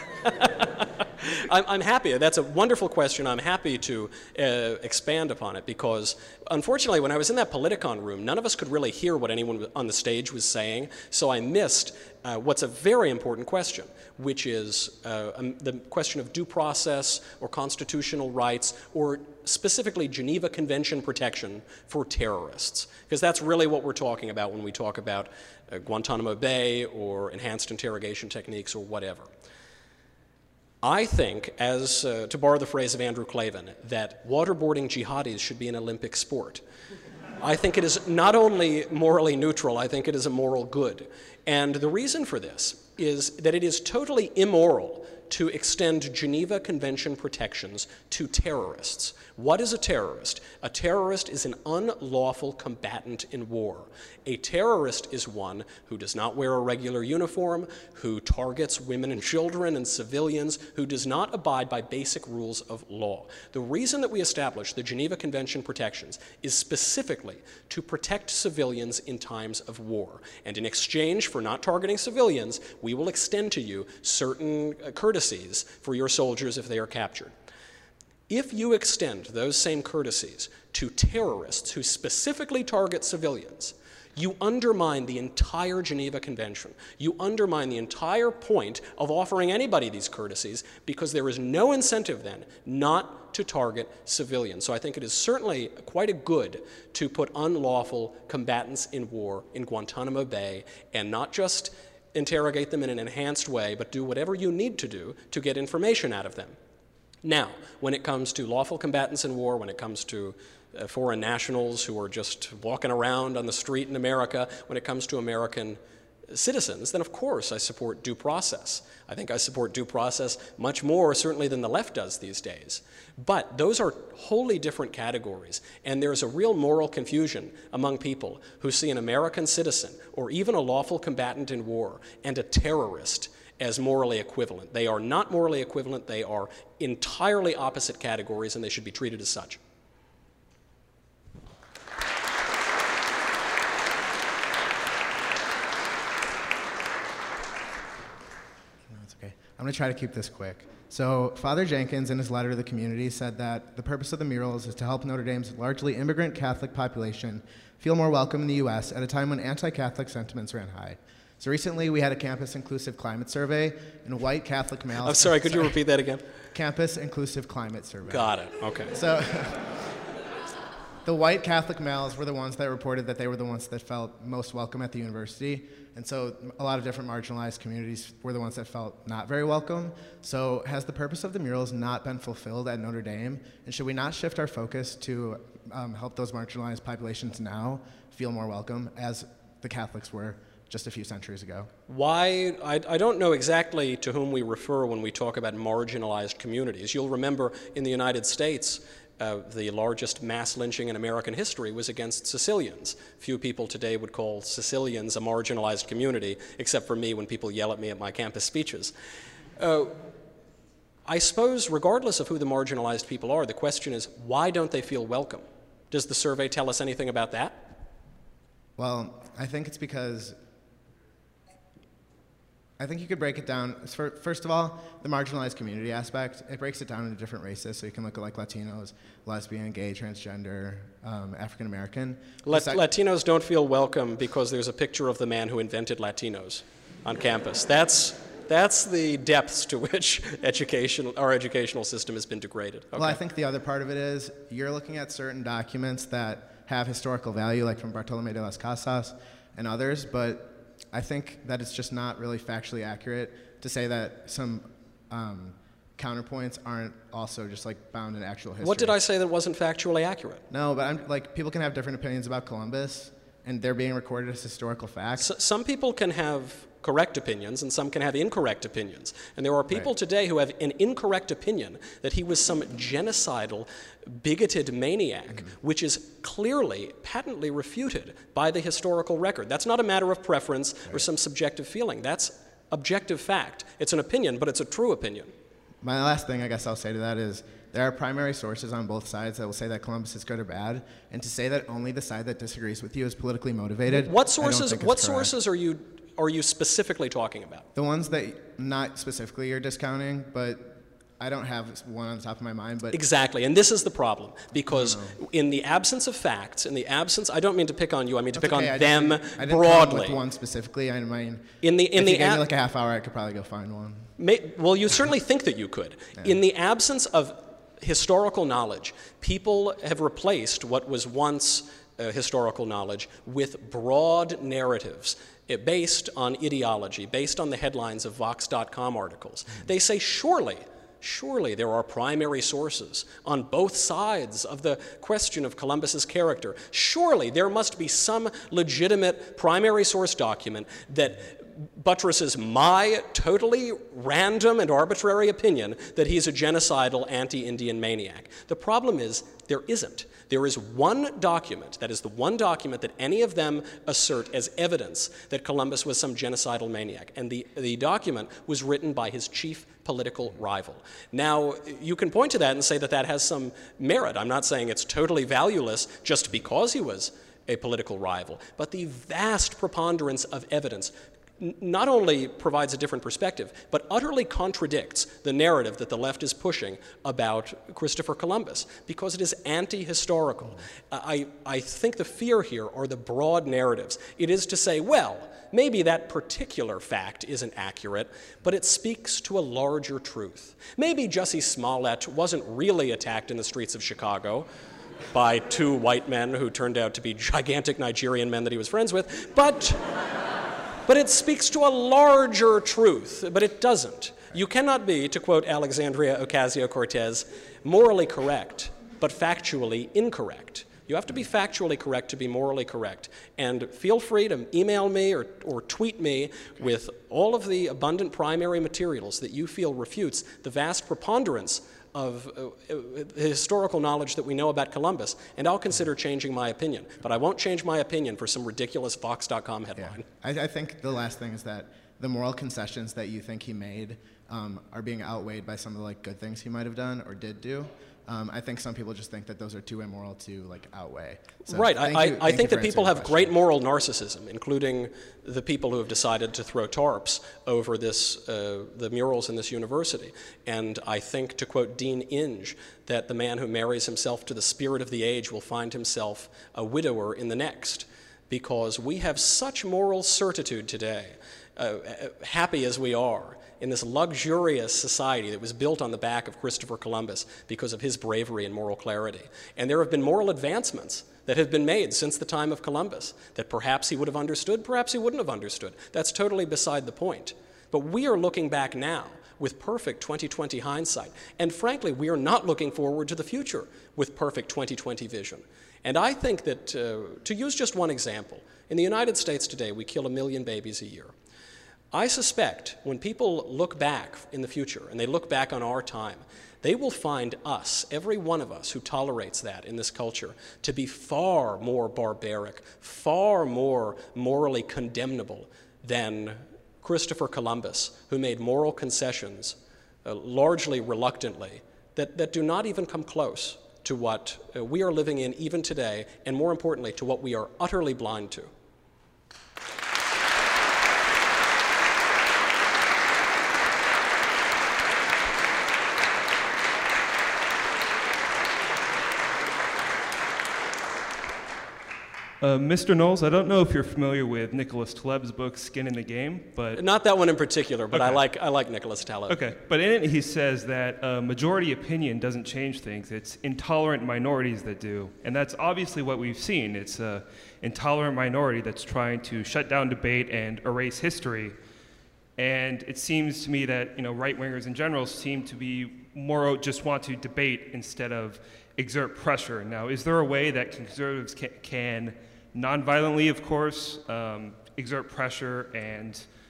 I'm happy. That's a wonderful question. I'm happy to expand upon it because, unfortunately, when I was in that Politicon room, none of us could really hear what anyone on the stage was saying, so I missed what's a very important question, which is the question of due process or constitutional rights or specifically Geneva Convention protection for terrorists, because that's really what we're talking about when we talk about Guantanamo Bay or enhanced interrogation techniques or whatever. I think, as to borrow the phrase of Andrew Klavan, that waterboarding jihadis should be an Olympic sport. I think it is not only morally neutral, I think it is a moral good. And the reason for this is that it is totally immoral to extend Geneva Convention protections to terrorists. What is a terrorist? A terrorist is an unlawful combatant in war. A terrorist is one who does not wear a regular uniform, who targets women and children and civilians, who does not abide by basic rules of law. The reason that we established the Geneva Convention protections is specifically to protect civilians in times of war. And in exchange for not targeting civilians, we will extend to you certain courtesies for your soldiers if they are captured. If you extend those same courtesies to terrorists who specifically target civilians, you undermine the entire Geneva Convention. You undermine the entire point of offering anybody these courtesies because there is no incentive then not to target civilians. So I think it is certainly quite a good to put unlawful combatants in war in Guantanamo Bay and not just interrogate them in an enhanced way, but do whatever you need to do to get information out of them. Now, when it comes to lawful combatants in war, when it comes to foreign nationals who are just walking around on the street in America, when it comes to American citizens, then of course I support due process. I think I support due process much more certainly than the left does these days. But those are wholly different categories, and there's a real moral confusion among people who see an American citizen or even a lawful combatant in war and a terrorist as morally equivalent. They are not morally equivalent. They are entirely opposite categories, and they should be treated as such. No, it's okay. I'm going to try to keep this quick. So Father Jenkins, in his letter to the community, said that the purpose of the murals is to help Notre Dame's largely immigrant Catholic population feel more welcome in the U.S. at a time when anti-Catholic sentiments ran high. So recently we had a campus inclusive climate survey, and white Catholic males... I'm sorry, could you repeat that again? Campus inclusive climate survey. Got it, okay. So the white Catholic males were the ones that reported that they were the ones that felt most welcome at the university. And so a lot of different marginalized communities were the ones that felt not very welcome. So has the purpose of the murals not been fulfilled at Notre Dame? And should we not shift our focus to help those marginalized populations now feel more welcome as the Catholics were just a few centuries ago? Why? I don't know exactly to whom we refer when we talk about marginalized communities. You'll remember in the United States, the largest mass lynching in American history was against Sicilians. Few people today would call Sicilians a marginalized community, except for me when people yell at me at my campus speeches. I suppose, regardless of who the marginalized people are, the question is, why don't they feel welcome? Does the survey tell us anything about that? Well, I think it's because I think you could break it down. First of all, the marginalized community aspect, it breaks it down into different races. So you can look at like Latinos, lesbian, gay, transgender, African American. Latinos don't feel welcome because there's a picture of the man who invented Latinos on campus. That's the depths to which our educational system has been degraded. Okay. Well, I think the other part of it is you're looking at certain documents that have historical value, like from Bartolomé de las Casas and others, but I think that it's just not really factually accurate to say that some counterpoints aren't also just like bound in actual history. What did I say that wasn't factually accurate? No, but people can have different opinions about Columbus, and they're being recorded as historical facts. Some people can have correct opinions, and some can have incorrect opinions. And there are people today who have an incorrect opinion that he was some genocidal, bigoted maniac, which is clearly, patently refuted by the historical record. That's not a matter of preference or some subjective feeling. That's objective fact. It's an opinion, but it's a true opinion. My last thing I guess I'll say to that is there are primary sources on both sides that will say that Columbus is good or bad, and to say that only the side that disagrees with you is politically motivated. What sources are you specifically talking about? The ones that not specifically you're discounting, but I don't have one on the top of my mind, but exactly, and this is the problem, because in the absence of facts, in the absence, I don't mean to pick on you, I mean to pick on them I didn't broadly. Come with one specifically. I mean, if you gave me like a half hour, I could probably go find one. Well, you certainly think that you could. In the absence of historical knowledge, people have replaced what was once historical knowledge with broad narratives based on ideology, based on the headlines of Vox.com articles. They say, surely there are primary sources on both sides of the question of Columbus's character. Surely there must be some legitimate primary source document that buttresses my totally random and arbitrary opinion that he's a genocidal anti-Indian maniac. The problem is there isn't. There is one document, that is the one document that any of them assert as evidence that Columbus was some genocidal maniac, and the document was written by his chief political rival. Now, you can point to that and say that that has some merit. I'm not saying it's totally valueless just because he was a political rival, but the vast preponderance of evidence not only provides a different perspective, but utterly contradicts the narrative that the left is pushing about Christopher Columbus, because it is anti-historical. I think the fear here are the broad narratives. It is to say, well, maybe that particular fact isn't accurate, but it speaks to a larger truth. Maybe Jussie Smollett wasn't really attacked in the streets of Chicago by two white men who turned out to be gigantic Nigerian men that he was friends with, but it speaks to a larger truth, but it doesn't. You cannot be, to quote Alexandria Ocasio-Cortez, morally correct, but factually incorrect. You have to be factually correct to be morally correct. And feel free to email me or tweet me with all of the abundant primary materials that you feel refutes the vast preponderance of historical knowledge that we know about Columbus, and I'll consider changing my opinion. But I won't change my opinion for some ridiculous Vox.com headline. Yeah. I think the last thing is that the moral concessions that you think he made are being outweighed by some of the good things he might have done or did do. I think some people just think that those are too immoral to outweigh. So right. I think that people have question. great moral narcissism, including the people who have decided to throw tarps over the murals in this university. And I think, to quote Dean Inge, that the man who marries himself to the spirit of the age will find himself a widower in the next, because we have such moral certitude today, happy as we are, in this luxurious society that was built on the back of Christopher Columbus because of his bravery and moral clarity. And there have been moral advancements that have been made since the time of Columbus that perhaps he would have understood, perhaps he wouldn't have understood. That's totally beside the point. But we are looking back now with perfect 2020 hindsight. And frankly, we are not looking forward to the future with perfect 2020 vision. And I think that, to use just one example, in the United States today, we kill 1 million babies a year. I suspect when people look back in the future, and they look back on our time, they will find us, every one of us who tolerates that in this culture, to be far more barbaric, far more morally condemnable than Christopher Columbus, who made moral concessions, largely reluctantly, that do not even come close to what we are living in even today, and more importantly, to what we are utterly blind to. Mr. Knowles, I don't know if you're familiar with Nicholas Taleb's book, Skin in the Game, but... Not that one in particular, but okay. I like Nicholas Taleb. Okay, but in it he says that majority opinion doesn't change things. It's intolerant minorities that do. And that's obviously what we've seen. It's an intolerant minority that's trying to shut down debate and erase history. And it seems to me that right-wingers in general seem to be more just want to debate instead of exert pressure. Now, is there a way that conservatives can non-violently, of course, exert pressure and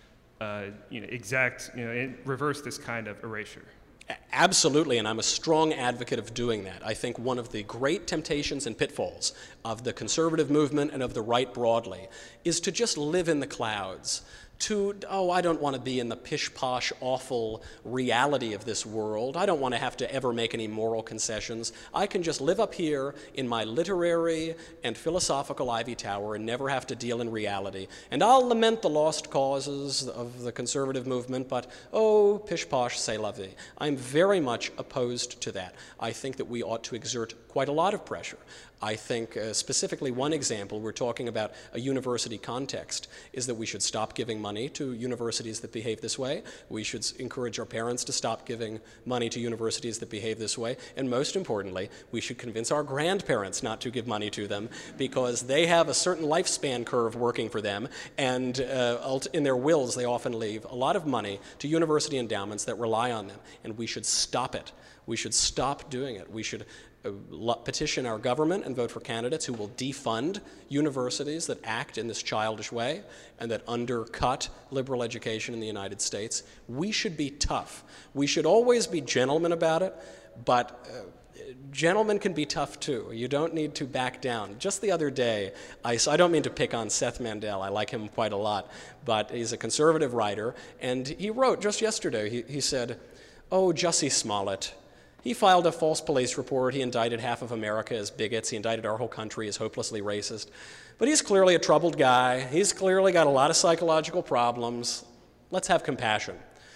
reverse this kind of erasure? Absolutely, and I'm a strong advocate of doing that. I think one of the great temptations and pitfalls of the conservative movement and of the right broadly is to just live in the clouds, I don't want to be in the pish-posh, awful reality of this world. I don't want to have to ever make any moral concessions. I can just live up here in my literary and philosophical ivy tower and never have to deal in reality. And I'll lament the lost causes of the conservative movement, but pish-posh, c'est la vie. I'm very much opposed to that. I think that we ought to exert quite a lot of pressure. I think specifically one example, we're talking about a university context, is that we should stop giving money to universities that behave this way. We should encourage our parents to stop giving money to universities that behave this way. And most importantly, we should convince our grandparents not to give money to them because they have a certain lifespan curve working for them. And in their wills, they often leave a lot of money to university endowments that rely on them. And we should stop it. We should stop doing it. We should petition our government and vote for candidates who will defund universities that act in this childish way and that undercut liberal education in the United States. We should be tough. We should always be gentlemen about it, but gentlemen can be tough too. You don't need to back down. Just the other day, I don't mean to pick on Seth Mandel, I like him quite a lot, but he's a conservative writer, and he wrote just yesterday, he said, Jussie Smollett, he filed a false police report. He indicted half of America as bigots. He indicted our whole country as hopelessly racist. But he's clearly a troubled guy. He's clearly got a lot of psychological problems. Let's have compassion.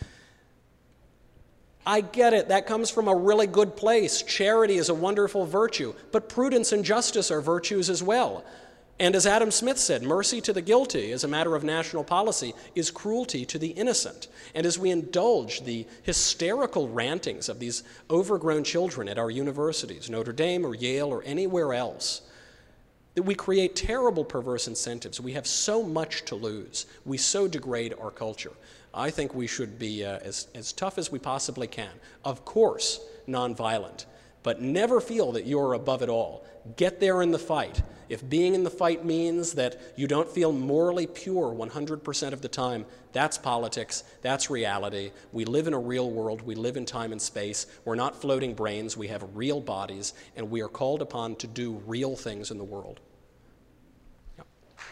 I get it. That comes from a really good place. Charity is a wonderful virtue. But prudence and justice are virtues as well. And as Adam Smith said, mercy to the guilty as a matter of national policy is cruelty to the innocent. And as we indulge the hysterical rantings of these overgrown children at our universities, Notre Dame or Yale or anywhere else, that we create terrible perverse incentives. We have so much to lose. We so degrade our culture. I think we should be as tough as we possibly can. Of course, nonviolent, but never feel that you're above it all. Get there in the fight. If being in the fight means that you don't feel morally pure 100% of the time, that's politics, that's reality. We live in a real world, we live in time and space. We're not floating brains, we have real bodies, and we are called upon to do real things in the world. Yep.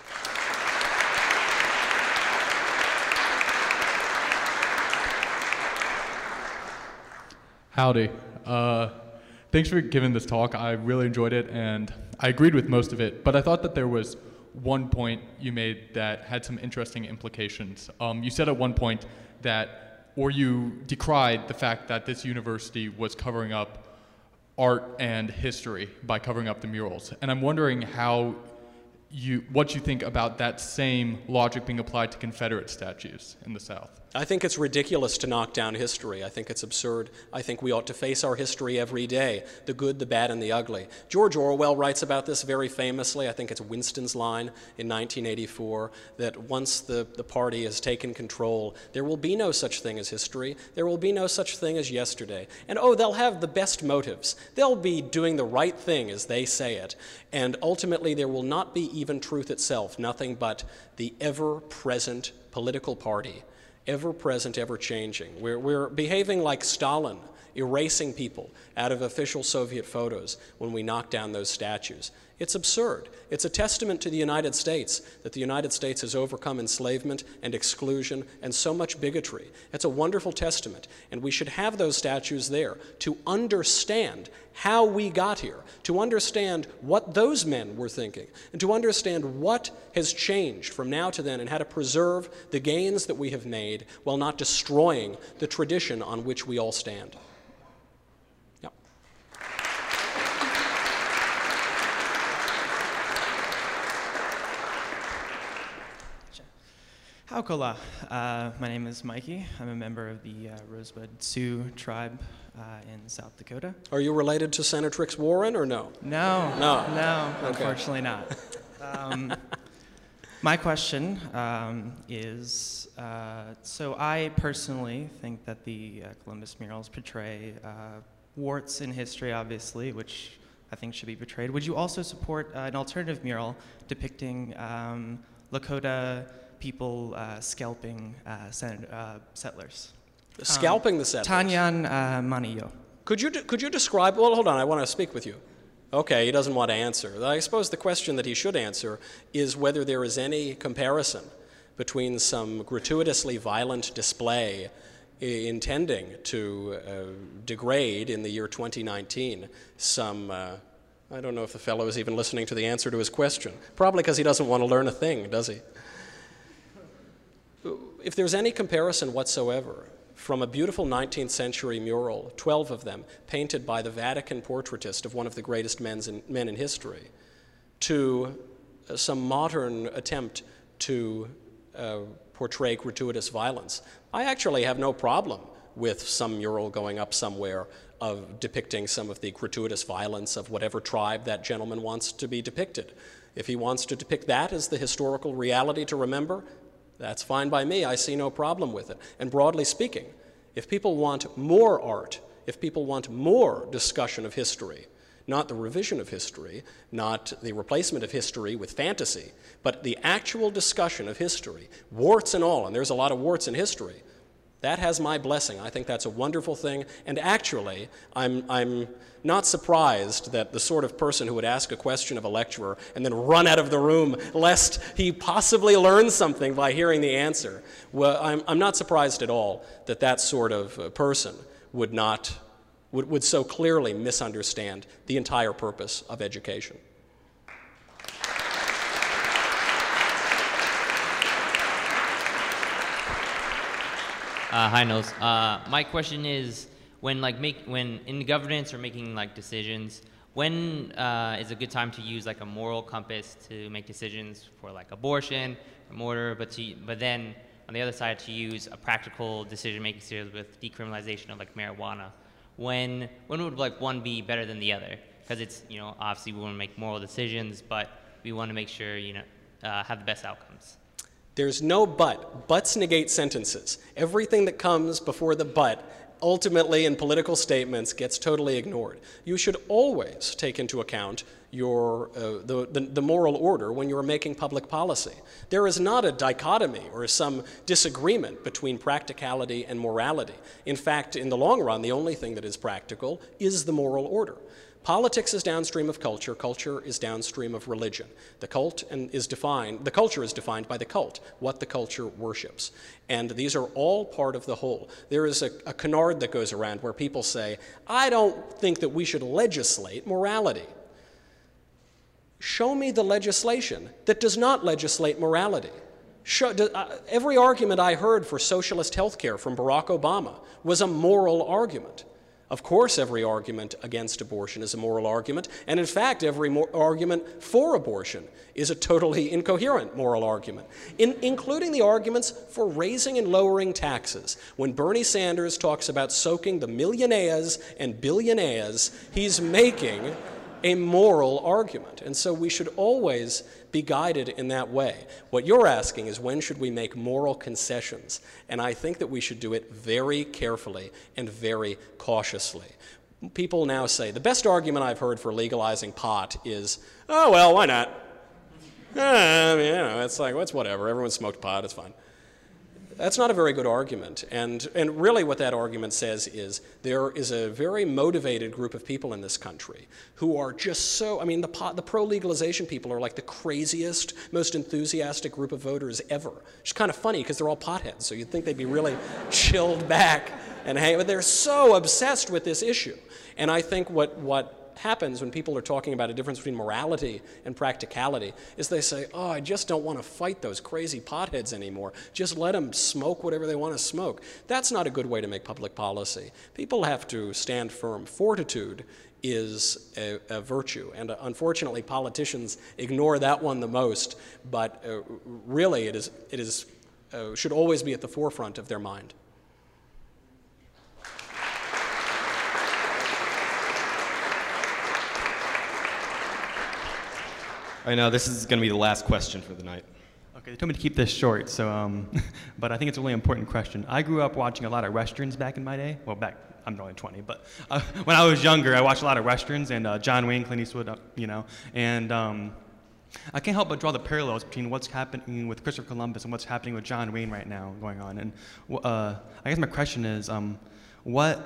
Howdy. Thanks for giving this talk. I really enjoyed it, and I agreed with most of it, but I thought that there was one point you made that had some interesting implications. You said at one point you decried the fact that this university was covering up art and history by covering up the murals. And I'm wondering what you think about that same logic being applied to Confederate statues in the South. I think it's ridiculous to knock down history. I think it's absurd. I think we ought to face our history every day, the good, the bad, and the ugly. George Orwell writes about this very famously. I think it's Winston's line in 1984, that once the party has taken control, there will be no such thing as history. There will be no such thing as yesterday. And they'll have the best motives. They'll be doing the right thing as they say it. And ultimately, there will not be even truth itself, nothing but the ever-present political party. Ever-present, ever-changing. We're behaving like Stalin, erasing people out of official Soviet photos when we knock down those statues. It's absurd. It's a testament to the United States that the United States has overcome enslavement and exclusion and so much bigotry. It's a wonderful testament, and we should have those statues there to understand how we got here, to understand what those men were thinking, and to understand what has changed from now to then and how to preserve the gains that we have made while not destroying the tradition on which we all stand. Haukola. My name is Mikey. I'm a member of the Rosebud Sioux tribe in South Dakota. Are you related to Senatrix Warren or no? No, okay. Unfortunately not. My question is, so I personally think that the Columbus murals portray warts in history, obviously, which I think should be portrayed. Would you also support an alternative mural depicting Lakota people scalping settlers. Scalping the settlers? Tanyan Maniyo. Could you describe, well, hold on, I want to speak with you. Okay, he doesn't want to answer. I suppose the question that he should answer is whether there is any comparison between some gratuitously violent display intending to degrade in the year 2019 some, I don't know if the fellow is even listening to the answer to his question. Probably because he doesn't want to learn a thing, does he? If there's any comparison whatsoever from a beautiful 19th century mural, 12 of them, painted by the Vatican portraitist of one of the greatest men in history, to some modern attempt to portray gratuitous violence, I actually have no problem with some mural going up somewhere of depicting some of the gratuitous violence of whatever tribe that gentleman wants to be depicted. If he wants to depict that as the historical reality to remember, that's fine by me. I see no problem with it. And broadly speaking, if people want more art, if people want more discussion of history, not the revision of history, not the replacement of history with fantasy, but the actual discussion of history, warts and all, and there's a lot of warts in history, that has my blessing. I think that's a wonderful thing, and actually, I'm not surprised that the sort of person who would ask a question of a lecturer and then run out of the room lest he possibly learn something by hearing the answer, well, I'm not surprised at all that that sort of person would so clearly misunderstand the entire purpose of education. Hi, Nils. My question is, when in governance or making decisions, when is a good time to use a moral compass to make decisions for abortion, murder, but then on the other side to use a practical decision-making series with decriminalization of marijuana? When would one be better than the other? Because it's obviously we want to make moral decisions, but we want to make sure have the best outcomes. There's no but. Buts negate sentences. Everything that comes before the but ultimately in political statements gets totally ignored. You should always take into account the moral order when you're making public policy. There is not a dichotomy or some disagreement between practicality and morality. In fact, in the long run, the only thing that is practical is the moral order. Politics is downstream of culture. Culture is downstream of religion. The culture is defined by the cult, what the culture worships. And these are all part of the whole. There is a canard that goes around where people say, I don't think that we should legislate morality. Show me the legislation that does not legislate morality. Every argument I heard for socialist health care from Barack Obama was a moral argument. Of course, every argument against abortion is a moral argument, and in fact, every argument for abortion is a totally incoherent moral argument, including the arguments for raising and lowering taxes. When Bernie Sanders talks about soaking the millionaires and billionaires, he's making a moral argument, and so we should always be guided in that way. What you're asking is when should we make moral concessions, and I think that we should do it very carefully and very cautiously. People now say, the best argument I've heard for legalizing pot is, oh, well, why not? I mean, it's it's whatever, everyone smoked pot, it's fine. That's not a very good argument, and really what that argument says is there is a very motivated group of people in this country who are just so, the pro-legalization people are like the craziest, most enthusiastic group of voters ever. It's kind of funny because they're all potheads, so you'd think they'd be really chilled back and hang, but they're so obsessed with this issue. And I think what happens when people are talking about a difference between morality and practicality is they say, oh, I just don't want to fight those crazy potheads anymore. Just let them smoke whatever they want to smoke. That's not a good way to make public policy. People have to stand firm. Fortitude is a virtue, and unfortunately politicians ignore that one the most, but really it should always be at the forefront of their mind. I know this is going to be the last question for the night. Okay, they told me to keep this short, so but I think it's a really important question. I grew up watching a lot of Westerns back in my day. Well, I'm only 20, but when I was younger, I watched a lot of Westerns and John Wayne, Clint Eastwood, and I can't help but draw the parallels between what's happening with Christopher Columbus and what's happening with John Wayne right now going on. And I guess my question is, what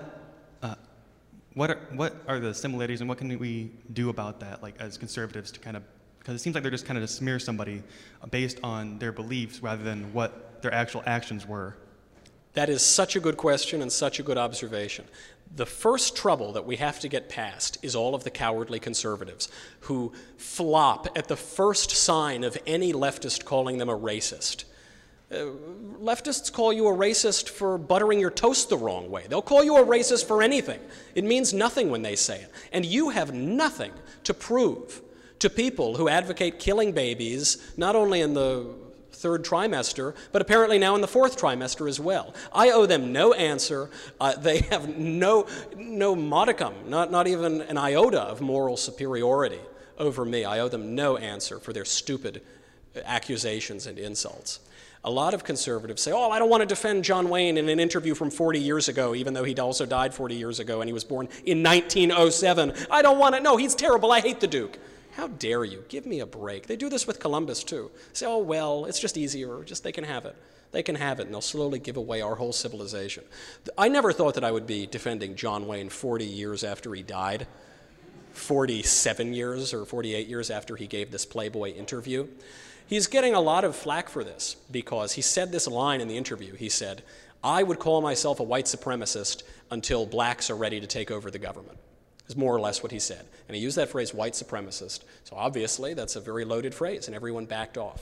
are the similarities and what can we do about that, like as conservatives, to kind of, because it seems like they're just kind of to smear somebody based on their beliefs rather than what their actual actions were. That is such a good question and such a good observation. The first trouble that we have to get past is all of the cowardly conservatives who flop at the first sign of any leftist calling them a racist. Leftists call you a racist for buttering your toast the wrong way. They'll call you a racist for anything. It means nothing when they say it. And you have nothing to prove to people who advocate killing babies, not only in the third trimester, but apparently now in the fourth trimester as well. I owe them no answer. They have no modicum, not even an iota of moral superiority over me. I owe them no answer for their stupid accusations and insults. A lot of conservatives say, oh, I don't want to defend John Wayne in an interview from 40 years ago, even though he also died 40 years ago and he was born in 1907. I don't want to, no, he's terrible, I hate the Duke. How dare you? Give me a break. They do this with Columbus, too. Say, oh, well, it's just easier. Just they can have it. They can have it, and they'll slowly give away our whole civilization. I never thought that I would be defending John Wayne 40 years after he died, 47 years or 48 years after he gave this Playboy interview. He's getting a lot of flack for this because he said this line in the interview. He said, I would call myself a white supremacist until blacks are ready to take over the government. Is more or less what he said. And he used that phrase, white supremacist. So obviously, that's a very loaded phrase, and everyone backed off.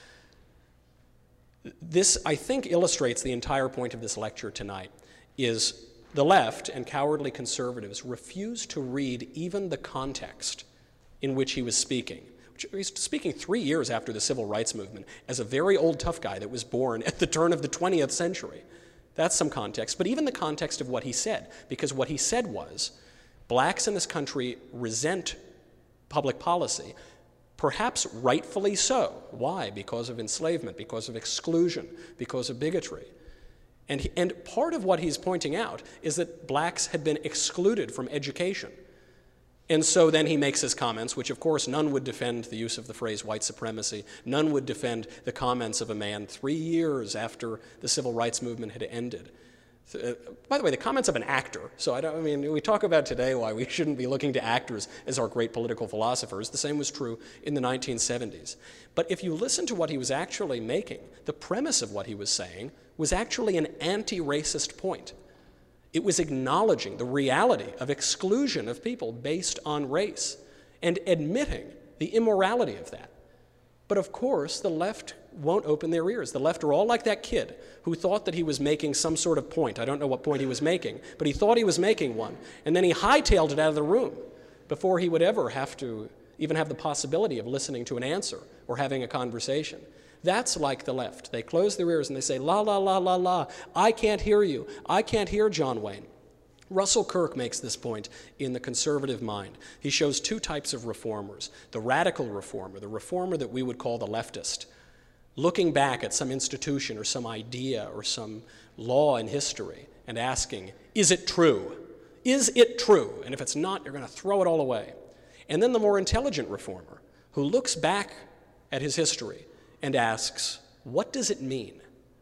This, I think, illustrates the entire point of this lecture tonight, is the left and cowardly conservatives refuse to read even the context in which he was speaking. He's speaking 3 years after the Civil Rights Movement as a very old tough guy that was born at the turn of the 20th century. That's some context, but even the context of what he said, because what he said was, blacks in this country resent public policy, perhaps rightfully so. Why? Because of enslavement, because of exclusion, because of bigotry. And part of what he's pointing out is that blacks had been excluded from education. And so then he makes his comments, which of course none would defend the use of the phrase white supremacy. None would defend the comments of a man 3 years after the Civil Rights Movement had ended. By the way, the comments of an actor. So we talk about today why we shouldn't be looking to actors as our great political philosophers. The same was true in the 1970s. But if you listen to what he was actually making, the premise of what he was saying was actually an anti-racist point. It was acknowledging the reality of exclusion of people based on race and admitting the immorality of that. But of course, the left won't open their ears. The left are all like that kid who thought that he was making some sort of point. I don't know what point he was making, but he thought he was making one. And then he hightailed it out of the room before he would ever have to even have the possibility of listening to an answer or having a conversation. That's like the left. They close their ears and they say, la, la, la, la, la. I can't hear you. I can't hear John Wayne. Russell Kirk makes this point in The Conservative Mind. He shows two types of reformers. The radical reformer, the reformer that we would call the leftist, looking back at some institution or some idea or some law in history and asking, is it true? Is it true? And if it's not, you're going to throw it all away. And then the more intelligent reformer who looks back at his history and asks, what does it mean?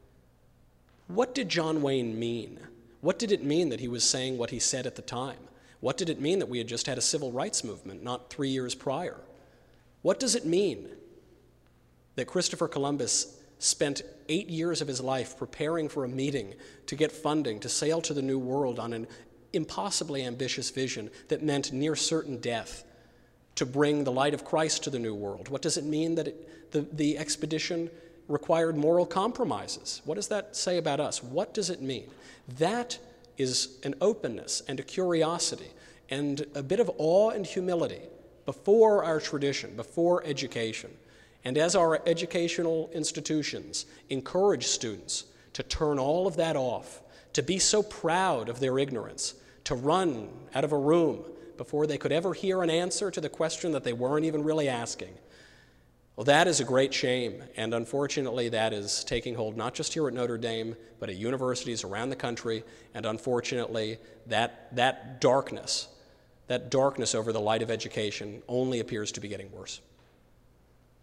What did John Wayne mean? What did it mean that he was saying what he said at the time? What did it mean that we had just had a civil rights movement not 3 years prior? What does it mean that Christopher Columbus spent 8 years of his life preparing for a meeting to get funding to sail to the New World on an impossibly ambitious vision that meant near certain death to bring the light of Christ to the New World? What does it mean that the expedition required moral compromises? What does that say about us? What does it mean? That is an openness and a curiosity and a bit of awe and humility before our tradition, before education. And as our educational institutions encourage students to turn all of that off, to be so proud of their ignorance, to run out of a room before they could ever hear an answer to the question that they weren't even really asking, well, that is a great shame, and unfortunately that is taking hold not just here at Notre Dame, but at universities around the country, and unfortunately that darkness over the light of education only appears to be getting worse.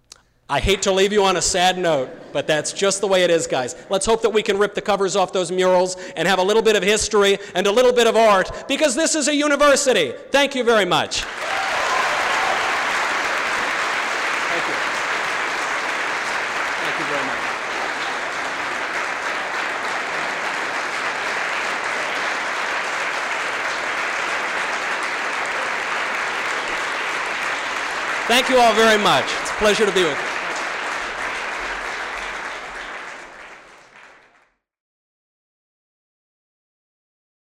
I hate to leave you on a sad note, but that's just the way it is, guys. Let's hope that we can rip the covers off those murals and have a little bit of history and a little bit of art, because this is a university. Thank you very much. Thank you. Thank you very much. Thank you all very much. It's a pleasure to be with you.